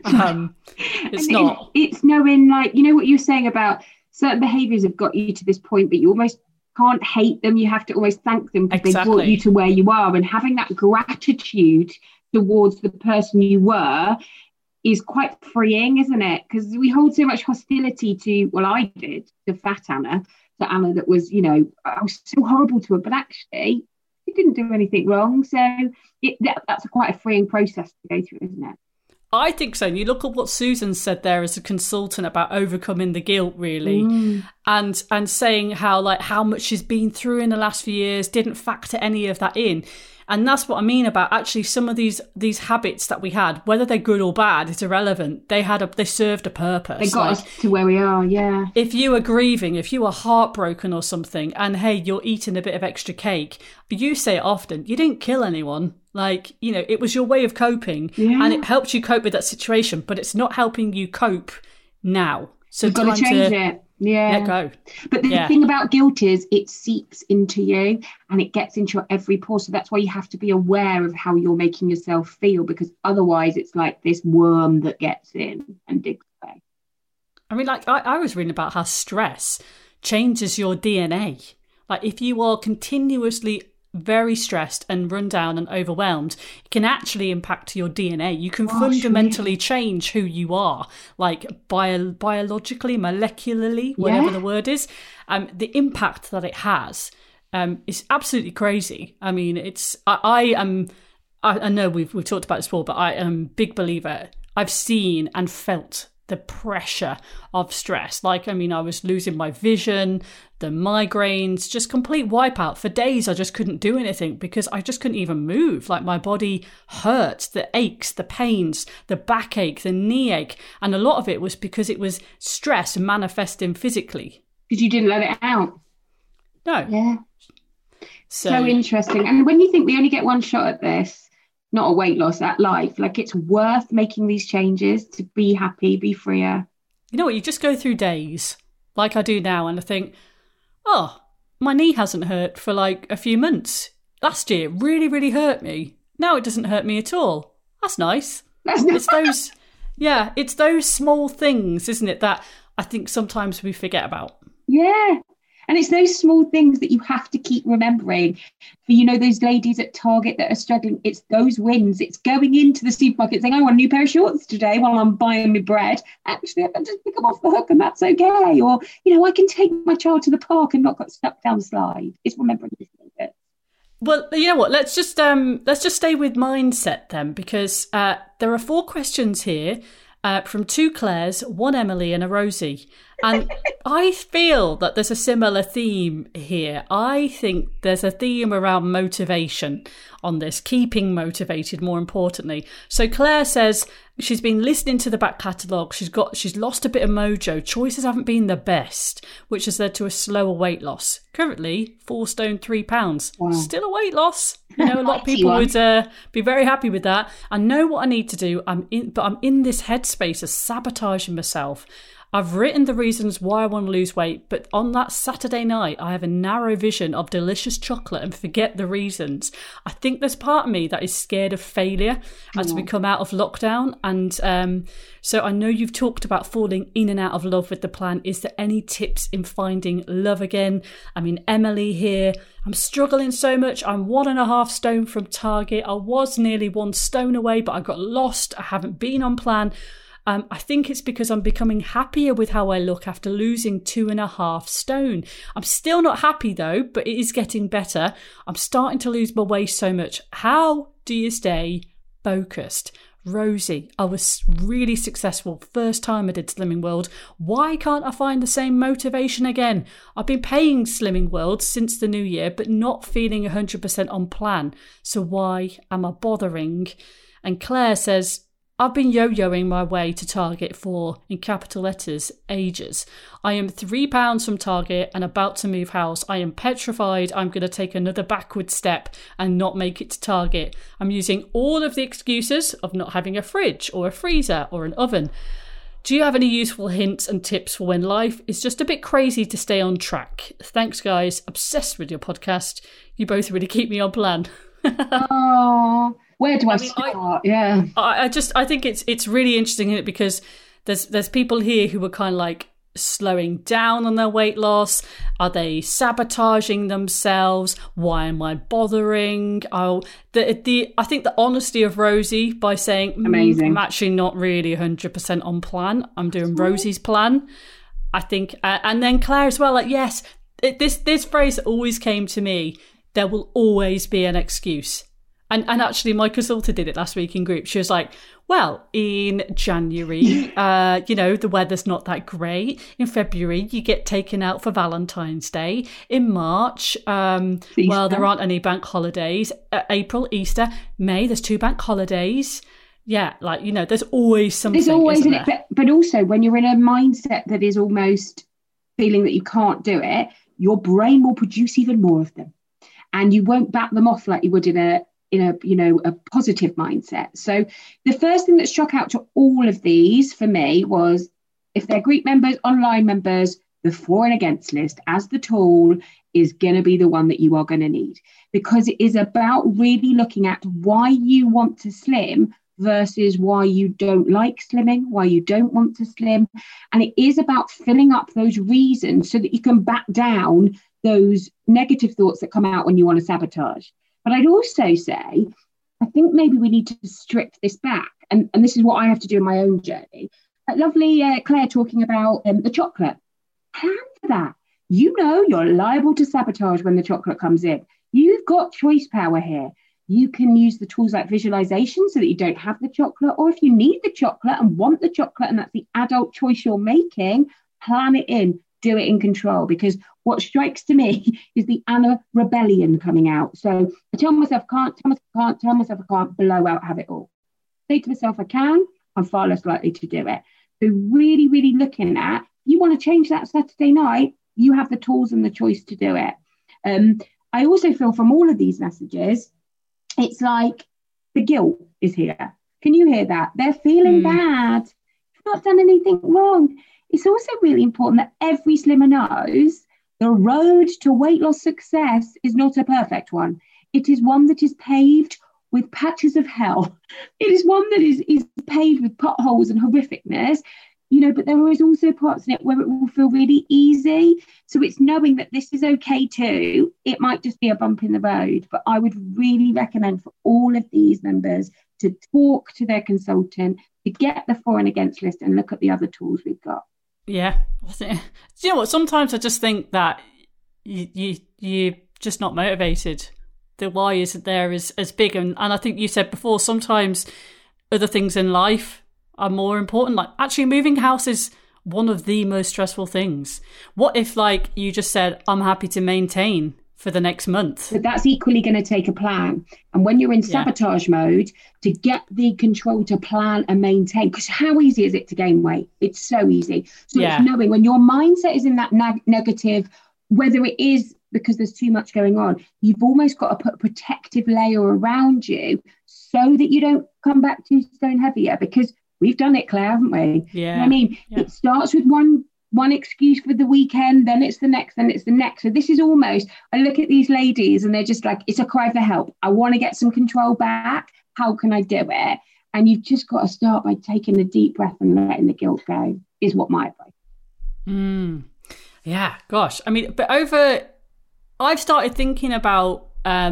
It's not. It's knowing, like, what you're saying about certain behaviours have got you to this point, but you almost can't hate them. You have to always thank them because they brought you to where you are. And having that gratitude towards the person you were is quite freeing, isn't it? Because we hold so much hostility to, well, I did, to fat Anna, to Anna that was, I was so horrible to her, but actually she didn't do anything wrong. So that's quite a freeing process to go through, isn't it? I think so. And you look at what Susan said there as a consultant about overcoming the guilt, really, and saying how much she's been through in the last few years, didn't factor any of that in. And that's what I mean about actually some of these habits that we had, whether they're good or bad, it's irrelevant. They served a purpose. They got us to where we are, yeah. If you are grieving, if you are heartbroken or something, and hey, you're eating a bit of extra cake, you say it often, you didn't kill anyone. Like, it was your way of coping, and it helped you cope with that situation, but it's not helping you cope now. So you've got to change it. Yeah. Let go. But the thing about guilt is it seeps into you and it gets into your every pore. So that's why you have to be aware of how you're making yourself feel, because otherwise it's like this worm that gets in and digs away. I mean, like, I was reading about how stress changes your DNA. Like, if you are continuously very stressed and run down and overwhelmed, it can actually impact your DNA. You can fundamentally change who you are, like biologically, molecularly, whatever the word is. The impact that it has is absolutely crazy. I mean, I know we've talked about this before, but I am a big believer. I've seen and felt the pressure of stress. Like, I mean, I was losing my vision, the migraines, just complete wipeout. For days, I just couldn't do anything because I just couldn't even move. Like, my body hurt, the aches, the pains, the backache, the knee ache. And a lot of it was because it was stress manifesting physically. Because you didn't let it out. No. Yeah. So interesting. And when you think we only get one shot at this, not a weight loss, at life, like, it's worth making these changes to be happy, be freer. You know what? You just go through days like I do now, and I think, oh, my knee hasn't hurt for like a few months. Last year it really, really hurt me. Now it doesn't hurt me at all. That's nice. It's those small things, isn't it, that I think sometimes we forget about. Yeah. And it's those small things that you have to keep remembering. For, those ladies at Target that are struggling, it's those wins. It's going into the supermarket saying, I want a new pair of shorts today while I'm buying my bread. Actually, I can just pick them off the hook and that's okay. Or, I can take my child to the park and not get stuck down the slide. It's remembering this little bit. Well, you know what? Let's just stay with mindset then, because there are 4 questions here. From 2 Claires, 1 Emily and a Rosie. And I feel that there's a similar theme here. I think there's a theme around motivation on this, keeping motivated, more importantly. So Claire says she's been listening to the back catalogue. She's lost a bit of mojo. Choices haven't been the best, which has led to a slower weight loss. Currently, 4 stone 3 pounds. Wow. Still a weight loss. A lot of people would be very happy with that. I know what I need to do. But I'm in this headspace of sabotaging myself. I've written the reasons why I want to lose weight, but on that Saturday night, I have a narrow vision of delicious chocolate and forget the reasons. I think there's part of me that is scared of failure as we come out of lockdown. And so I know you've talked about falling in and out of love with the plan. Is there any tips in finding love again? I mean, Emily here, I'm struggling so much. I'm 1.5 stone from target. I was nearly 1 stone away, but I got lost. I haven't been on plan. I think it's because I'm becoming happier with how I look after losing 2.5 stone. I'm still not happy though, but it is getting better. I'm starting to lose my way so much. How do you stay focused? Rosie, I was really successful first time I did Slimming World. Why can't I find the same motivation again? I've been paying Slimming World since the new year, but not feeling 100% on plan. So why am I bothering? And Claire says, I've been yo-yoing my way to target for, in capital letters, ages. I am £3 from target and about to move house. I am petrified I'm going to take another backward step and not make it to target. I'm using all of the excuses of not having a fridge or a freezer or an oven. Do you have any useful hints and tips for when life is just a bit crazy to stay on track? Thanks, guys. Obsessed with your podcast. You both really keep me on plan. Oh, where do I start? I think it's really interesting, isn't it? Because there's people here who are kind of like slowing down on their weight loss. Are they sabotaging themselves? Why am I bothering? I think the honesty of Rosie by saying, amazing. I'm actually not really 100% on plan. I'm doing Rosie's plan. I think, and then Claire as well. Like, yes, this phrase that always came to me. There will always be an excuse. And actually, my consultant did it last week in group. She was like, well, in January, the weather's not that great. In February, you get taken out for Valentine's Day. In March, there aren't any bank holidays. April, Easter. May, there's 2 bank holidays. Yeah, there's always something. There's always, but also when you're in a mindset that is almost feeling that you can't do it, your brain will produce even more of them. And you won't back them off like you would in a positive mindset. So the first thing that struck out to all of these for me was, if they're group members, online members, the for and against list as the tool is going to be the one that you are going to need, because it is about really looking at why you want to slim versus why you don't like slimming, why you don't want to slim. And it is about filling up those reasons so that you can back down those negative thoughts that come out when you want to sabotage. But I'd also say, I think maybe we need to strip this back. And this is what I have to do in my own journey. Lovely Claire talking about the chocolate. Plan for that. You're liable to sabotage when the chocolate comes in. You've got choice power here. You can use the tools like visualization so that you don't have the chocolate. Or if you need the chocolate and want the chocolate, and that's the adult choice you're making, plan it in. Do it in control, because what strikes to me is the Anna rebellion coming out. So I tell myself I can't, blow out, have it all. Say to myself, I can, I'm far less likely to do it. So really, really looking at, you want to change that Saturday night, you have the tools and the choice to do it. I also feel from all of these messages, it's like the guilt is here. Can you hear that? They're feeling bad. You've not done anything wrong. It's also really important that every slimmer knows the road to weight loss success is not a perfect one. It is one that is paved with patches of hell. It is one that is paved with potholes and horrificness, but there is also parts in it where it will feel really easy. So it's knowing that this is okay too. It might just be a bump in the road, but I would really recommend for all of these members to talk to their consultant, to get the for and against list and look at the other tools we've got. Yeah. Do you know what? Sometimes I just think that you're just not motivated. The why isn't there as big. And I think you said before, sometimes other things in life are more important. Like actually moving house is one of the most stressful things. What if you just said, I'm happy to maintain for the next month? But that's equally going to take a plan. And when you're in sabotage mode, to get the control to plan and maintain, because how easy is it to gain weight? It's so easy. So it's knowing when your mindset is in that negative, whether it is because there's too much going on, you've almost got to put a protective layer around you so that you don't come back 2 stone heavier. Because We've done it, Claire, haven't we? Yeah. I mean, it starts with one excuse for the weekend, then it's the next, then it's the next. So this is almost, I look at these ladies and they're just like, it's a cry for help. I want to get some control back. How can I do it? And you've just got to start by taking a deep breath and letting the guilt go, is what my advice. Yeah, gosh. I mean, but I've started thinking about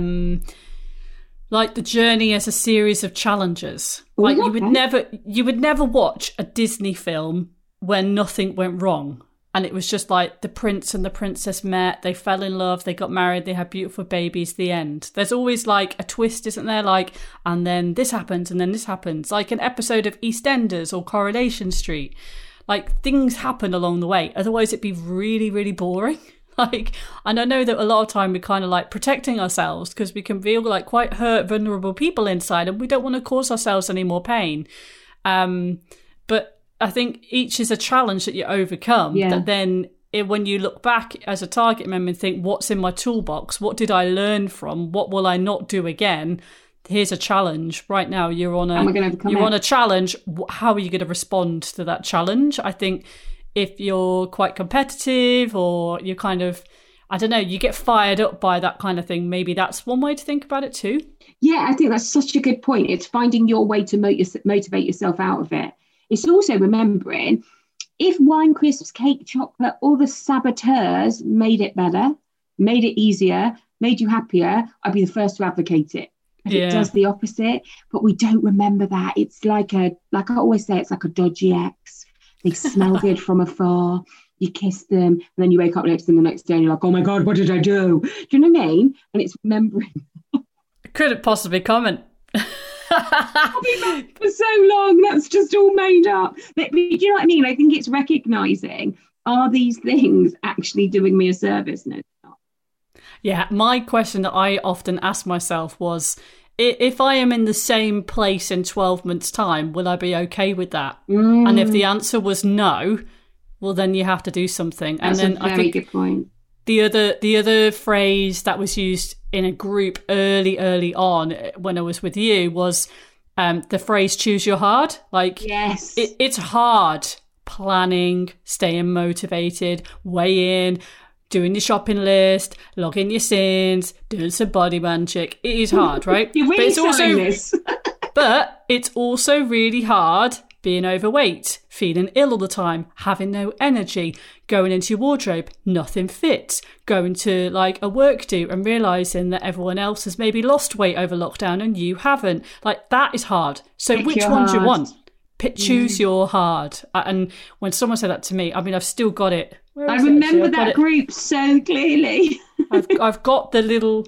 like the journey as a series of challenges. Like you would never watch a Disney film when nothing went wrong. And it was just like the prince and the princess met, they fell in love, they got married, they had beautiful babies, the end. There's always like a twist, isn't there? Like, and then this happens, and then this happens. Like an episode of EastEnders or Coronation Street. Like things happen along the way. Otherwise it'd be really, really boring. Like, and I know that a lot of time we're kind of like protecting ourselves because we can feel like quite hurt, vulnerable people inside, and we don't want to cause ourselves any more pain. But I think each is a challenge that you overcome. Yeah. That then when you look back as a target member and think, what's in my toolbox? What did I learn from? What will I not do again? Here's a challenge. Right now you're on a challenge. How are you going to respond to that challenge? I think if you're quite competitive or you're kind of, I don't know, you get fired up by that kind of thing, maybe that's one way to think about it too. Yeah, I think that's such a good point. It's finding your way to motivate yourself out of it. It's also remembering if wine, crisps, cake, chocolate, all the saboteurs made it better, made it easier, made you happier, I'd be the first to advocate it. It does the opposite, but we don't remember that. It's like I always say, it's like a dodgy ex. They smell good from afar. You kiss them, and then you wake up next to them the next day and you're like, oh my God, what did I do? Do you know what I mean? And it's remembering. Couldn't possibly comment. I've been back for so long. That's just all made up. But do you know what I mean? I think it's recognising, are these things actually doing me a service? No. Yeah, my question that I often ask myself was, if I am in the same place in 12 months' time, will I be okay with that? And if the answer was no, well, then you have to do something. That's and then a very good point. The other phrase that was used in a group early on when I was with you was the phrase "choose your hard." Like, yes, it's hard planning, staying motivated, weigh in, doing your shopping list, logging your sins, doing some body magic. It is hard, right? You're really selling this. But it's also really hard being overweight, feeling ill all the time, having no energy, going into your wardrobe, nothing fits, going to like a work do and realising that everyone else has maybe lost weight over lockdown and you haven't. Like, that is hard. So which one do you want? Choose your hard. And when someone said that to me, I mean, I've still got it. I remember that group so clearly. I've got the little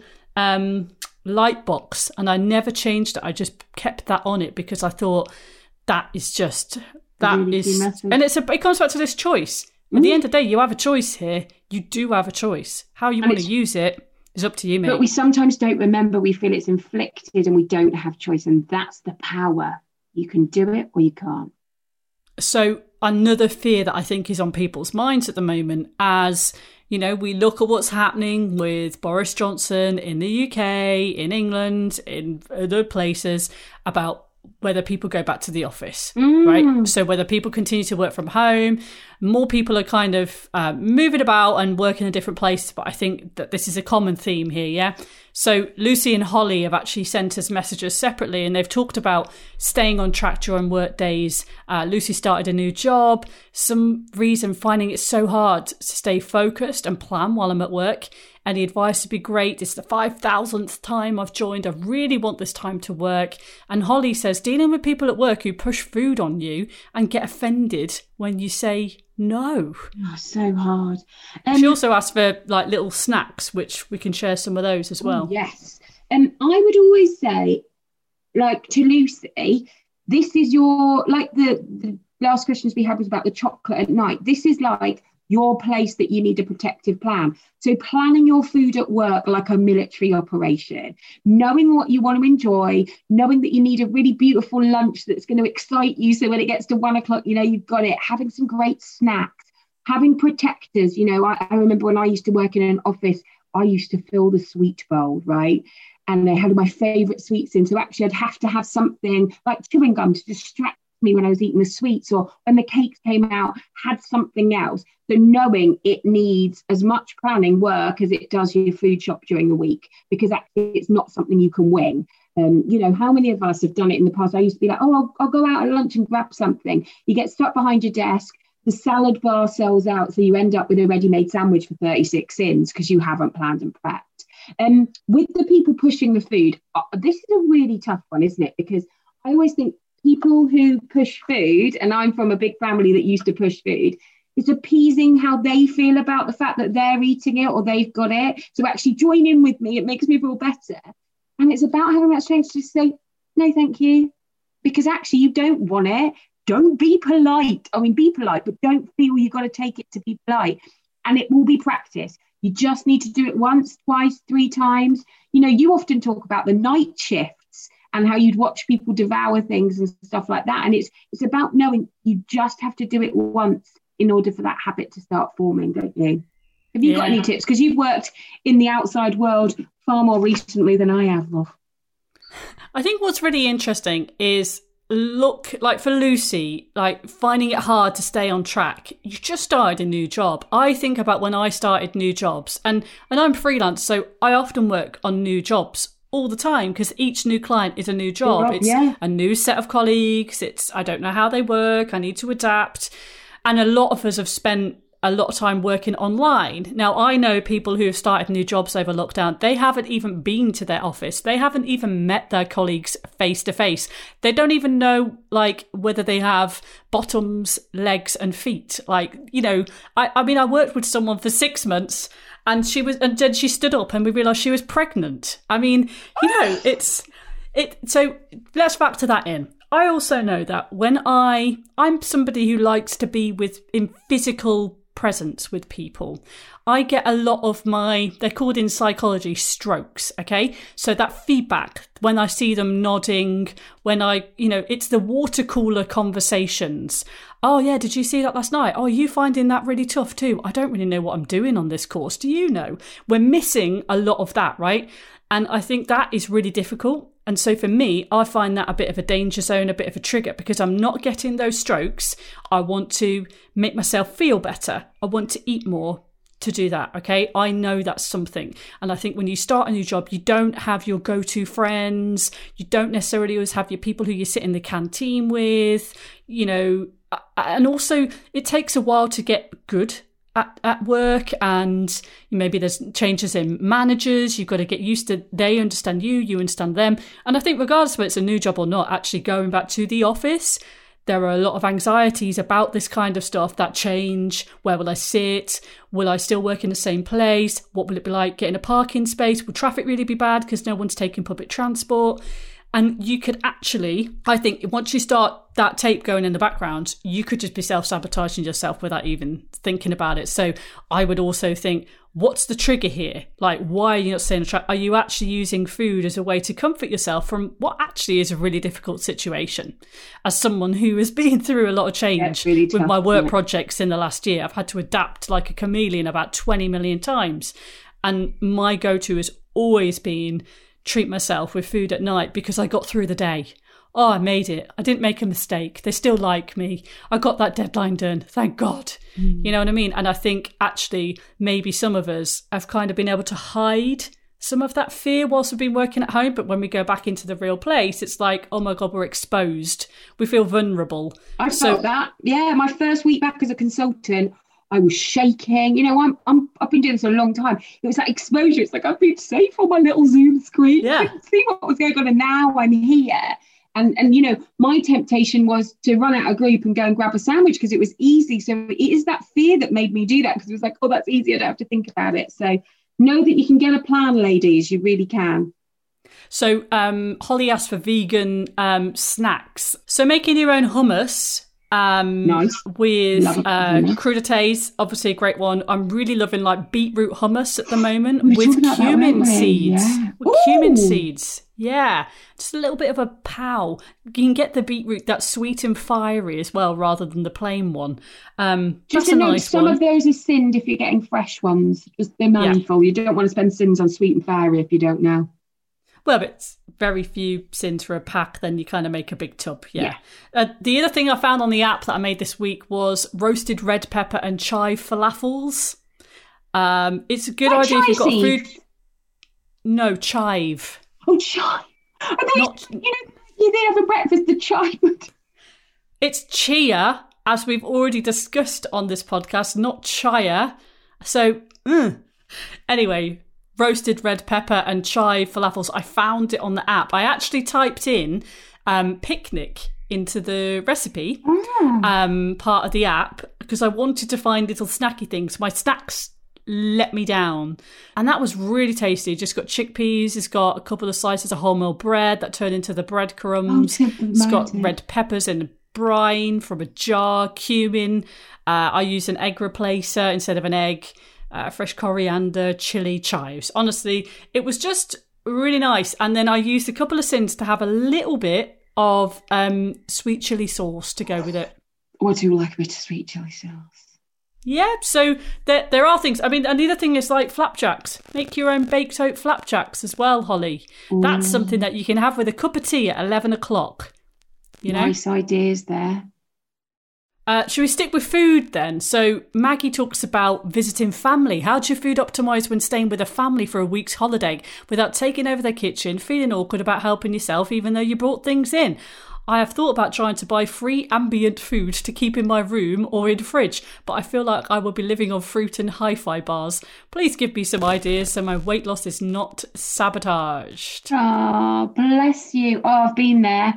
light box and I never changed it. I just kept that on it because I thought that is just, and it comes back to this choice. At the end of the day, you have a choice here. You do have a choice. How you want to use it is up to you, mate. But we sometimes don't remember. We feel it's inflicted and we don't have choice. And that's the power. You can do it or you can't. So another fear that I think is on people's minds at the moment, as you know, we look at what's happening with Boris Johnson in the UK, in England, in other places, about whether people go back to the office, right? So whether people continue to work from home, more people are kind of moving about and working in different places. But I think that this is a common theme here, yeah? So Lucy and Holly have actually sent us messages separately and they've talked about staying on track during work days. Lucy started a new job, some reason finding it so hard to stay focused and plan while I'm at work. Any advice would be great. It's the 5,000th time I've joined. I really want this time to work. And Holly says, dealing with people at work who push food on you and get offended when you say no. Oh, so hard. She also asked for like little snacks, which we can share some of those as well. Yes. I would always say, like, to Lucy, this is your, like the last questions we had was about the chocolate at night. This is like your place that you need a protective plan. So planning your food at work like a military operation, knowing what you want to enjoy, knowing that you need a really beautiful lunch that's going to excite you. So when it gets to 1 o'clock, you know, you've got it, having some great snacks, having protectors. You know, I remember when I used to work in an office, I used to fill the sweet bowl, right? And they had my favourite sweets in. So actually I'd have to have something like chewing gum to distract me when I was eating the sweets, or when the cakes came out, had something else. So knowing it needs as much planning work as it does your food shop during the week, because actually it's not something you can wing. How many of us have done it in the past? I used to be like, I'll go out at lunch and grab something. You get stuck behind your desk. The salad bar sells out, so you end up with a ready-made sandwich for 36 cents because you haven't planned and prepped. With the people pushing the food, this is a really tough one, isn't it? Because I always think people who push food, and I'm from a big family that used to push food, is appeasing how they feel about the fact that they're eating it or they've got it. So actually join in with me. It makes me feel better. And it's about having that strength to say, no, thank you. Because actually you don't want it. Don't be polite. I mean, be polite, but don't feel you've got to take it to be polite. And it will be practice. You just need to do it once, twice, 3 times. You often talk about the night shifts and how you'd watch people devour things and stuff like that. And it's about knowing you just have to do it once in order for that habit to start forming, don't you? Have you got any tips? Because you've worked in the outside world far more recently than I have, Love. I think what's really interesting is, look, like for Lucy, like finding it hard to stay on track. You just started a new job. I think about when I started new jobs, and I'm freelance, so I often work on new jobs all the time because each new client is a new job. It's a new set of colleagues. I don't know how they work. I need to adapt. And a lot of us have spent a lot of time working online. Now, I know people who have started new jobs over lockdown. They haven't even been to their office. They haven't even met their colleagues face to face. They don't even know, like, whether they have bottoms, legs and feet. Like, I worked with someone for 6 months and then she stood up and we realised she was pregnant. I mean, so let's factor that in. I also know that when I'm somebody who likes to be in physical presence with people, I get a lot of they're called in psychology strokes, okay? So that feedback, when I see them nodding, when it's the water cooler conversations. Oh yeah, did you see that last night? Oh, are you finding that really tough too? I don't really know what I'm doing on this course. Do you know? We're missing a lot of that, right? And I think that is really difficult. And so for me, I find that a bit of a danger zone, a bit of a trigger, because I'm not getting those strokes. I want to make myself feel better. I want to eat more to do that, okay? I know that's something. And I think when you start a new job, you don't have your go-to friends. You don't necessarily always have your people who you sit in the canteen with, and also it takes a while to get good at work, and maybe there's changes in managers. You've got to get used to, they understand you understand them. And I think regardless of whether it's a new job or not, actually going back to the office, there are a lot of anxieties about this kind of stuff, that change. Where will I sit? Will I still work in the same place? What will it be like getting a parking space? Will traffic really be bad because no one's taking public transport? And you could actually, I think, once you start that tape going in the background, you could just be self-sabotaging yourself without even thinking about it. So I would also think, what's the trigger here? Like, why are you not staying on track? Are you actually using food as a way to comfort yourself from what actually is a really difficult situation? As someone who has been through a lot of change really tough, with my work projects in the last year, I've had to adapt like a chameleon about 20 million times. And my go-to has always been treat myself with food at night because I got through the day. Oh, I made it. I didn't make a mistake. They still like me. I got that deadline done. Thank God. You know what I mean? And I think actually maybe some of us have kind of been able to hide some of that fear whilst we've been working at home. But when we go back into the real place, it's like, oh my God, we're exposed. We feel vulnerable. I felt that. Yeah, my first week back as a consultant, I was shaking. I've been doing this a long time. It was like exposure. It's like I've been safe on my little Zoom screen. I couldn't see what was going on, and now I'm here. And my temptation was to run out of group and go and grab a sandwich because it was easy. So it is that fear that made me do that, because it was like, oh, that's easy. I don't have to think about it. So know that you can get a plan, ladies. You really can. So Holly asked for vegan snacks. So making your own hummus. Nice. With crudités, obviously a great one. I'm really loving like beetroot hummus at the moment with cumin seeds. Yeah. With cumin seeds. Yeah. Just a little bit of a pow. You can get the beetroot that's sweet and fiery as well, rather than the plain one. Just a note, nice some of those are sinned if you're getting fresh ones. Just be mindful. You don't want to spend sins on sweet and fiery if you don't know. Well, but very few sins for a pack, then you kind of make a big tub. Yeah. The other thing I found on the app that I made this week was roasted red pepper and chive falafels. It's a good idea if you've got food. No, chive. Oh, chive. I thought you did have for breakfast the chive. It's chia, as we've already discussed on this podcast, not chia. So, anyway, roasted red pepper and chive falafels. I found it on the app. I actually typed in picnic into the recipe part of the app because I wanted to find little snacky things. My snacks let me down, and that was really tasty. Just got chickpeas, it's got a couple of slices of wholemeal bread that turn into the breadcrumbs, it's got red peppers in a brine from a jar, cumin, I used an egg replacer instead of an egg, fresh coriander, chili, chives. Honestly, it was just really nice. And then I used a couple of sins to have a little bit of sweet chili sauce to go with it. I do like a bit of sweet chili sauce. Yeah, so there are things. I mean, and the other thing is like flapjacks. Make your own baked oat flapjacks as well, Holly. That's something that you can have with a cup of tea at 11 o'clock. You know? Nice ideas there. Should we stick with food then? So Maggie talks about visiting family. How's your food optimised when staying with a family for a week's holiday without taking over their kitchen, feeling awkward about helping yourself even though you brought things in? I have thought about trying to buy free ambient food to keep in my room or in fridge, but I feel like I will be living on fruit and hi-fi bars. Please give me some ideas so my weight loss is not sabotaged. Oh, bless you. Oh, I've been there.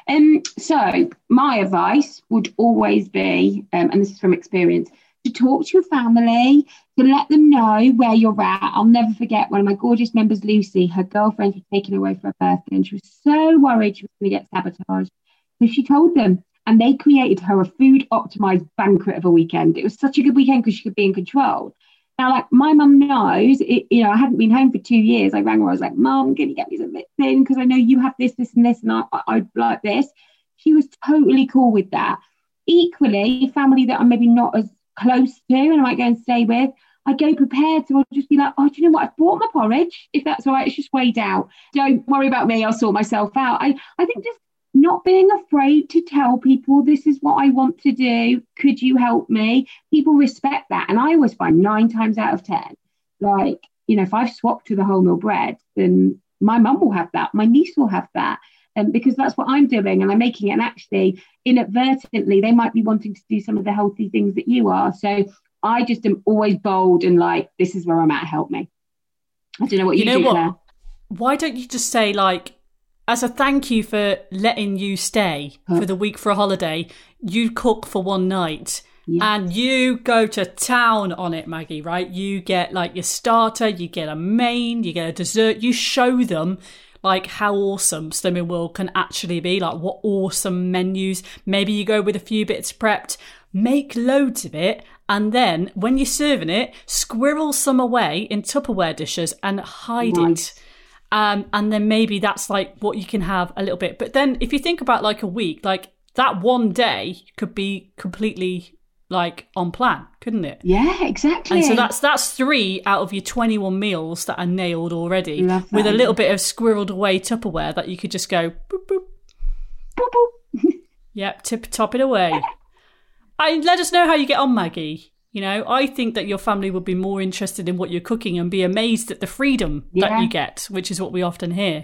So my advice would always be, and this is from experience, to talk to your family, to let them know where you're at. I'll never forget one of my gorgeous members, Lucy, her girlfriends were taken away for her birthday and she was so worried she was going to get sabotaged. So she told them, and they created her a food optimized banquet of a weekend. It was such a good weekend because she could be in control. Now, like my mum knows, I hadn't been home for 2 years. I rang her. I was like, Mum, can you get me some bits in? Because I know you have this, and this, and I'd like this. She was totally cool with that. Equally, family that I'm maybe not as close to and I might go and stay with, I go prepared. So I'll just be like, oh, do you know what? I've bought my porridge. If that's all right, it's just weighed out. Don't worry about me. I'll sort myself out. I think just not being afraid to tell people this is what I want to do. Could you help me? People respect that. And I always find 9 times out of 10, like, if I've swapped to the wholemeal bread, then my mum will have that. My niece will have that. Because that's what I'm doing and I'm making it. And actually, inadvertently, they might be wanting to do some of the healthy things that you are. So I just am always bold and like, this is where I'm at. Help me. I don't know what you do, Claire. Why don't you just say, like, as a thank you for letting you stay for the week for a holiday, you cook for one night and you go to town on it, Maggie, right? You get like your starter, you get a main, you get a dessert. You show them like how awesome Slimming World can actually be, like what awesome menus. Maybe you go with a few bits prepped, make loads of it, and then when you're serving it, squirrel some away in Tupperware dishes and hide it. And then maybe that's like what you can have a little bit. But then if you think about like a week, like that one day could be completely like on plan, couldn't it? Yeah, exactly. And so that's 3 out of your 21 meals that are nailed already with a little bit of squirreled away Tupperware that you could just go boop, boop. Boop, boop. Yep, top it away. Let us know how you get on, Maggie. I think that your family would be more interested in what you're cooking and be amazed at the freedom that you get, which is what we often hear.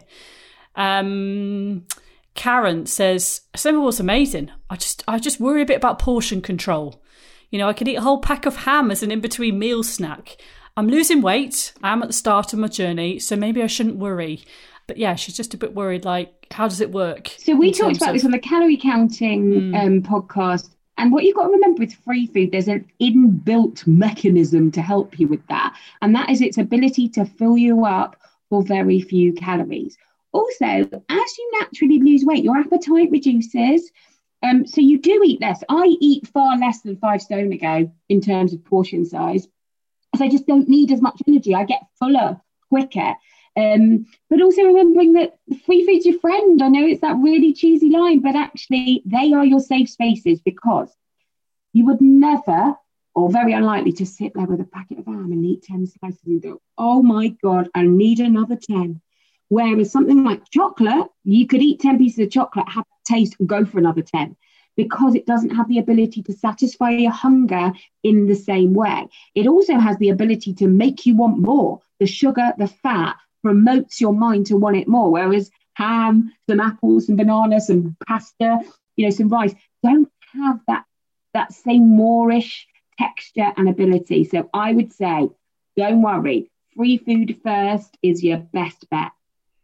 Karen says, Slimming World's amazing. I just worry a bit about portion control. I could eat a whole pack of ham as an in-between meal snack. I'm losing weight. I'm at the start of my journey, so maybe I shouldn't worry. But yeah, she's just a bit worried, like, how does it work? So we talked about this on the calorie counting podcast. And what you've got to remember with free food, there's an inbuilt mechanism to help you with that. And that is its ability to fill you up for very few calories. Also, as you naturally lose weight, your appetite reduces. So you do eat less. I eat far less than 5 stone ago in terms of portion size. So I just don't need as much energy. I get fuller quicker. But also remembering that free food's your friend. I know it's that really cheesy line, but actually they are your safe spaces, because you would never, or very unlikely, to sit there with a packet of ham and eat 10 slices and go, oh my God, I need another 10. Whereas something like chocolate, you could eat 10 pieces of chocolate, have a taste, and go for another 10 because it doesn't have the ability to satisfy your hunger in the same way. It also has the ability to make you want more. The sugar, the fat promotes your mind to want it more. Whereas ham, some apples, some bananas, some pasta, some rice don't have that same moreish texture and ability. So I would say, don't worry. Free food first is your best bet.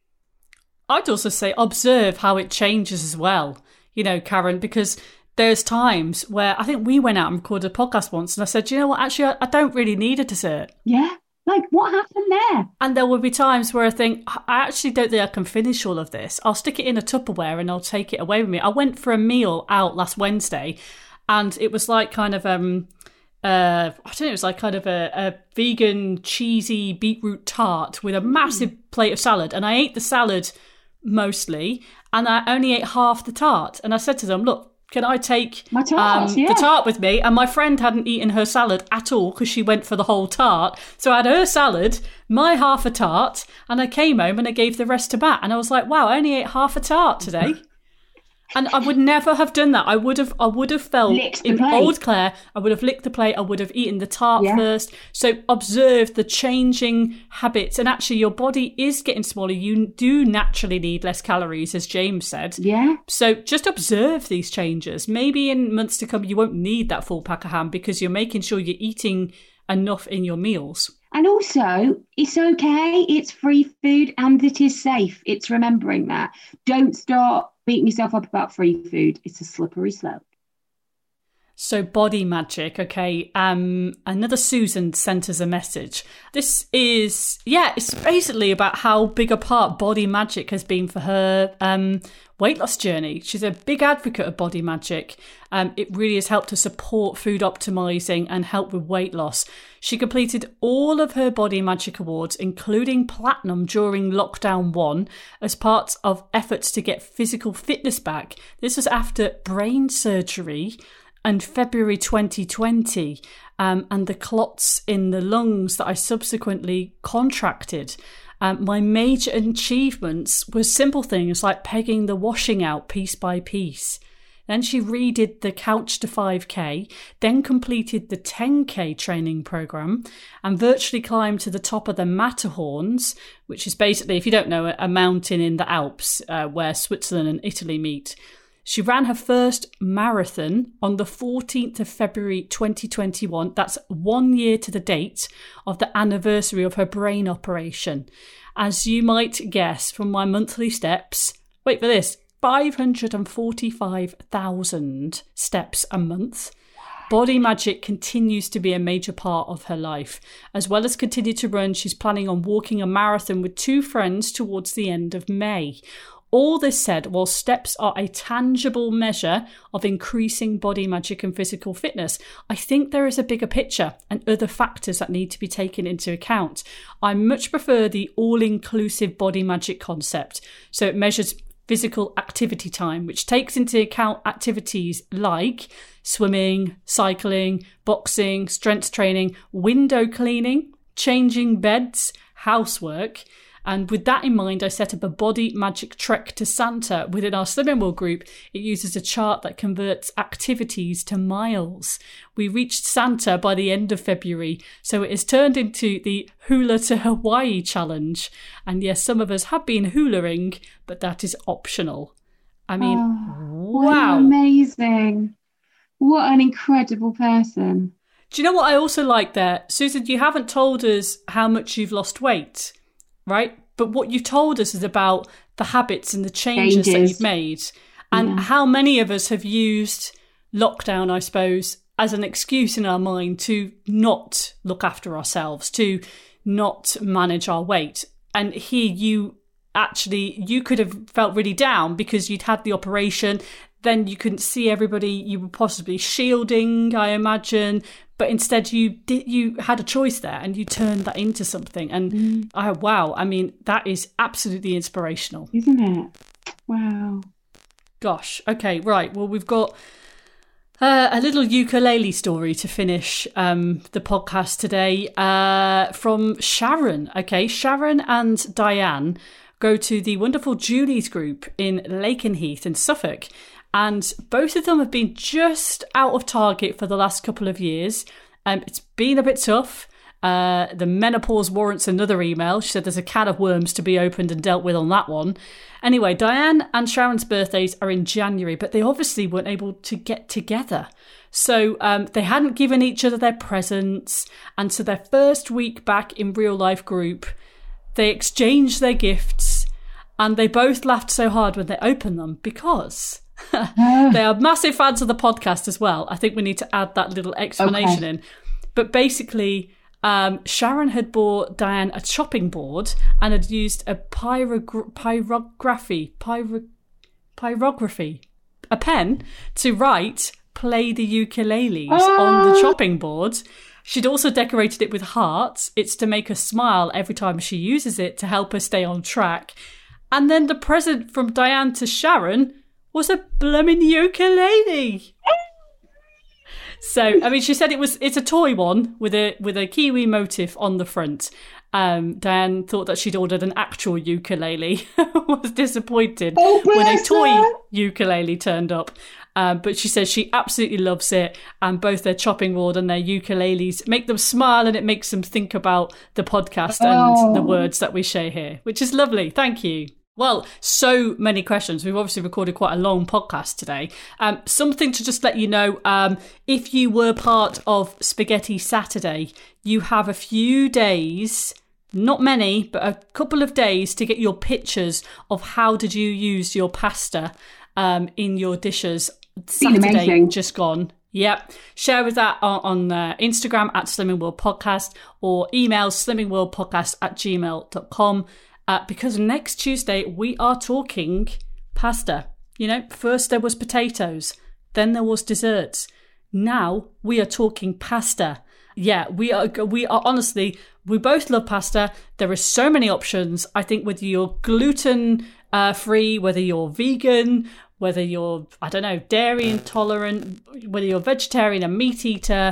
I'd also say observe how it changes as well, Karen, because there's times where I think we went out and recorded a podcast once and I said, you know what, actually, I don't really need a dessert. Yeah. Like, what happened there? And there will be times where I think, I actually don't think I can finish all of this. I'll stick it in a Tupperware and I'll take it away with me. I went for a meal out last Wednesday and it was like kind of, I don't know, it was like kind of a vegan, cheesy beetroot tart with a massive plate of salad. And I ate the salad mostly and I only ate half the tart. And I said to them, look, can I take my tart, the tart with me? And my friend hadn't eaten her salad at all because she went for the whole tart. So I had her salad, my half a tart, and I came home and I gave the rest to Matt. And I was like, wow, I only ate half a tart today. And I would never have done that. I would have felt in Old Claire, I would have licked the plate, I would have eaten the tart first. So observe the changing habits. And actually your body is getting smaller. You do naturally need less calories, as James said. Yeah. So just observe these changes. Maybe in months to come, you won't need that full pack of ham because you're making sure you're eating enough in your meals. And also, it's okay. It's free food and it is safe. It's remembering that. Don't start beating yourself up about free food. It's a slippery slope. So Body Magic, okay. Another Susan sent us a message. This is, it's basically about how big a part Body Magic has been for her weight loss journey. She's a big advocate of Body Magic. It really has helped to support food optimizing and help with weight loss. She completed all of her Body Magic awards, including platinum during lockdown 1, as part of efforts to get physical fitness back. This was after brain surgery and February 2020, and the clots in the lungs that I subsequently contracted. My major achievements were simple things like pegging the washing out piece by piece. Then she redid the Couch to 5K, then completed the 10K training program and virtually climbed to the top of the Matterhorns, which is basically, if you don't know, a mountain in the Alps where Switzerland and Italy meet. She ran her first marathon on the 14th of February 2021. That's 1 year to the date of the anniversary of her brain operation. As you might guess from my monthly steps, wait for this, 545,000 steps a month. Body Magic continues to be a major part of her life. As well as continue to run, she's planning on walking a marathon with 2 friends towards the end of May. All this said, while steps are a tangible measure of increasing body magic and physical fitness, I think there is a bigger picture and other factors that need to be taken into account. I much prefer the all-inclusive body magic concept. So it measures physical activity time, which takes into account activities like swimming, cycling, boxing, strength training, window cleaning, changing beds, housework. And with that in mind, I set up a Body Magic Trek to Santa within our Slimming World group. It uses a chart that converts activities to miles. We reached Santa by the end of February, so it has turned into the Hula to Hawaii challenge. And yes, some of us have been hulaing, but that is optional. I mean, wow. Amazing. What an incredible person. Do you know what I also like there? Susan, you haven't told us how much you've lost weight. Right? But what you told us is about the habits and the changes that you've made and how many of us have used lockdown, I suppose, as an excuse in our mind to not look after ourselves, to not manage our weight. And here you could have felt really down because you'd had the operation, then you couldn't see everybody, you were possibly shielding, I imagine, but instead you had a choice there and you turned that into something. And wow, I mean, that is absolutely inspirational. Isn't it? Wow. Gosh, okay, right. Well, we've got a little ukulele story to finish the podcast today from Sharon. Okay, Sharon and Diane go to the wonderful Julie's group in Lakenheath in Suffolk. And both of them have been just out of target for the last couple of years. It's been a bit tough. The menopause warrants another email. She said there's a can of worms to be opened and dealt with on that one. Anyway, Diane and Sharon's birthdays are in January, but they obviously weren't able to get together. So they hadn't given each other their presents. And so their first week back in real life group, they exchanged their gifts and they both laughed so hard when they opened them because they are massive fans of the podcast as well. I think we need to add that little explanation in. But basically, Sharon had bought Diane a chopping board and had used a pyrography, a pen to write "play the ukuleles" on the chopping board. She'd also decorated it with hearts. It's to make her smile every time she uses it to help her stay on track. And then the present from Diane to Sharon was a blooming ukulele. So, I mean, she said it's a toy one with a Kiwi motif on the front. Diane thought that she'd ordered an actual ukulele, was disappointed when a toy ukulele turned up. But she says she absolutely loves it, and both their chopping board and their ukuleles make them smile, and it makes them think about the podcast and the words that we share here, which is lovely. Thank you. Well, so many questions. We've obviously recorded quite a long podcast today. Something to just let you know, if you were part of Spaghetti Saturday, you have a few days, not many, but a couple of days to get your pictures of how did you use your pasta in your dishes. Saturday just gone. Yep. Share with that on Instagram at Slimming World Podcast or email slimmingworldpodcast@gmail.com. Because next Tuesday we are talking pasta. You know, first there was potatoes, then there was desserts. Now we are talking pasta. Yeah, we are honestly, we both love pasta. There are so many options. I think whether you're gluten free, whether you're vegan, whether you're, I don't know, dairy intolerant, whether you're vegetarian, a meat eater,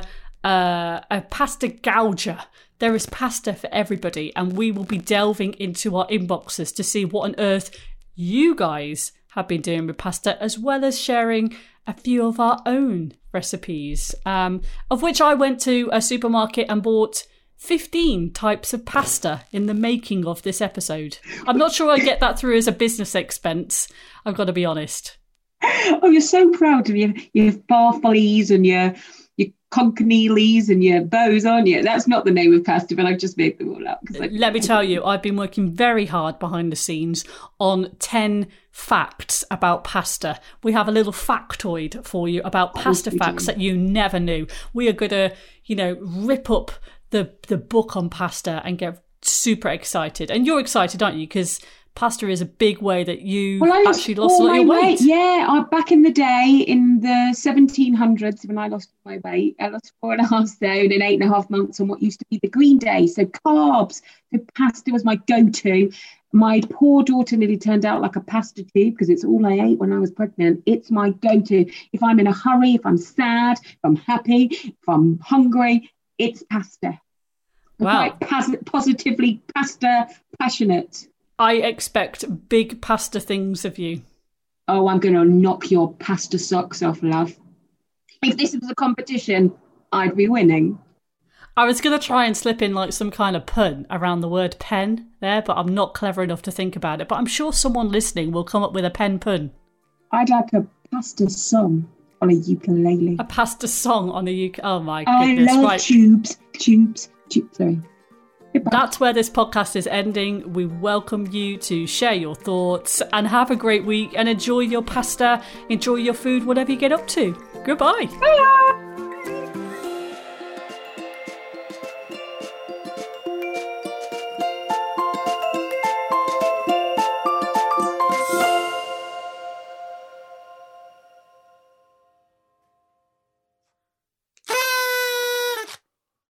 a pasta gouger. There is pasta for everybody, and we will be delving into our inboxes to see what on earth you guys have been doing with pasta, as well as sharing a few of our own recipes, of which I went to a supermarket and bought 15 types of pasta in the making of this episode. I'm not sure I get that through as a business expense, I've got to be honest. Oh, you're so proud of your farfallies and your concaneles and your bows, aren't you? That's not the name of pasta, but I've just made them all up. Let me tell you, I've been working very hard behind the scenes on 10 facts about pasta. We have a little factoid for you about pasta facts that you never knew. We are going to, rip up the book on pasta and get super excited. And you're excited, aren't you? Because pasta is a big way that you actually lost a lot of your weight. Yeah, back in the day, in the 1700s, when I lost my weight, I lost 4.5 stone in 8.5 months on what used to be the green day. So carbs, so pasta was my go-to. My poor daughter nearly turned out like a pasta tube because it's all I ate when I was pregnant. It's my go-to. If I'm in a hurry, if I'm sad, if I'm happy, if I'm hungry, it's pasta. Wow. I'm quite positively pasta passionate. I expect big pasta things of you. Oh, I'm going to knock your pasta socks off, love. If this was a competition, I'd be winning. I was going to try and slip in like some kind of pun around the word pen there, but I'm not clever enough to think about it. But I'm sure someone listening will come up with a pen pun. I'd like a pasta song on a ukulele. A pasta song on a ukulele. Oh my goodness. I love right. tubes. Sorry. That's where this podcast is ending. We welcome you to share your thoughts and have a great week and enjoy your pasta, enjoy your food, whatever you get up to. Goodbye. Bye.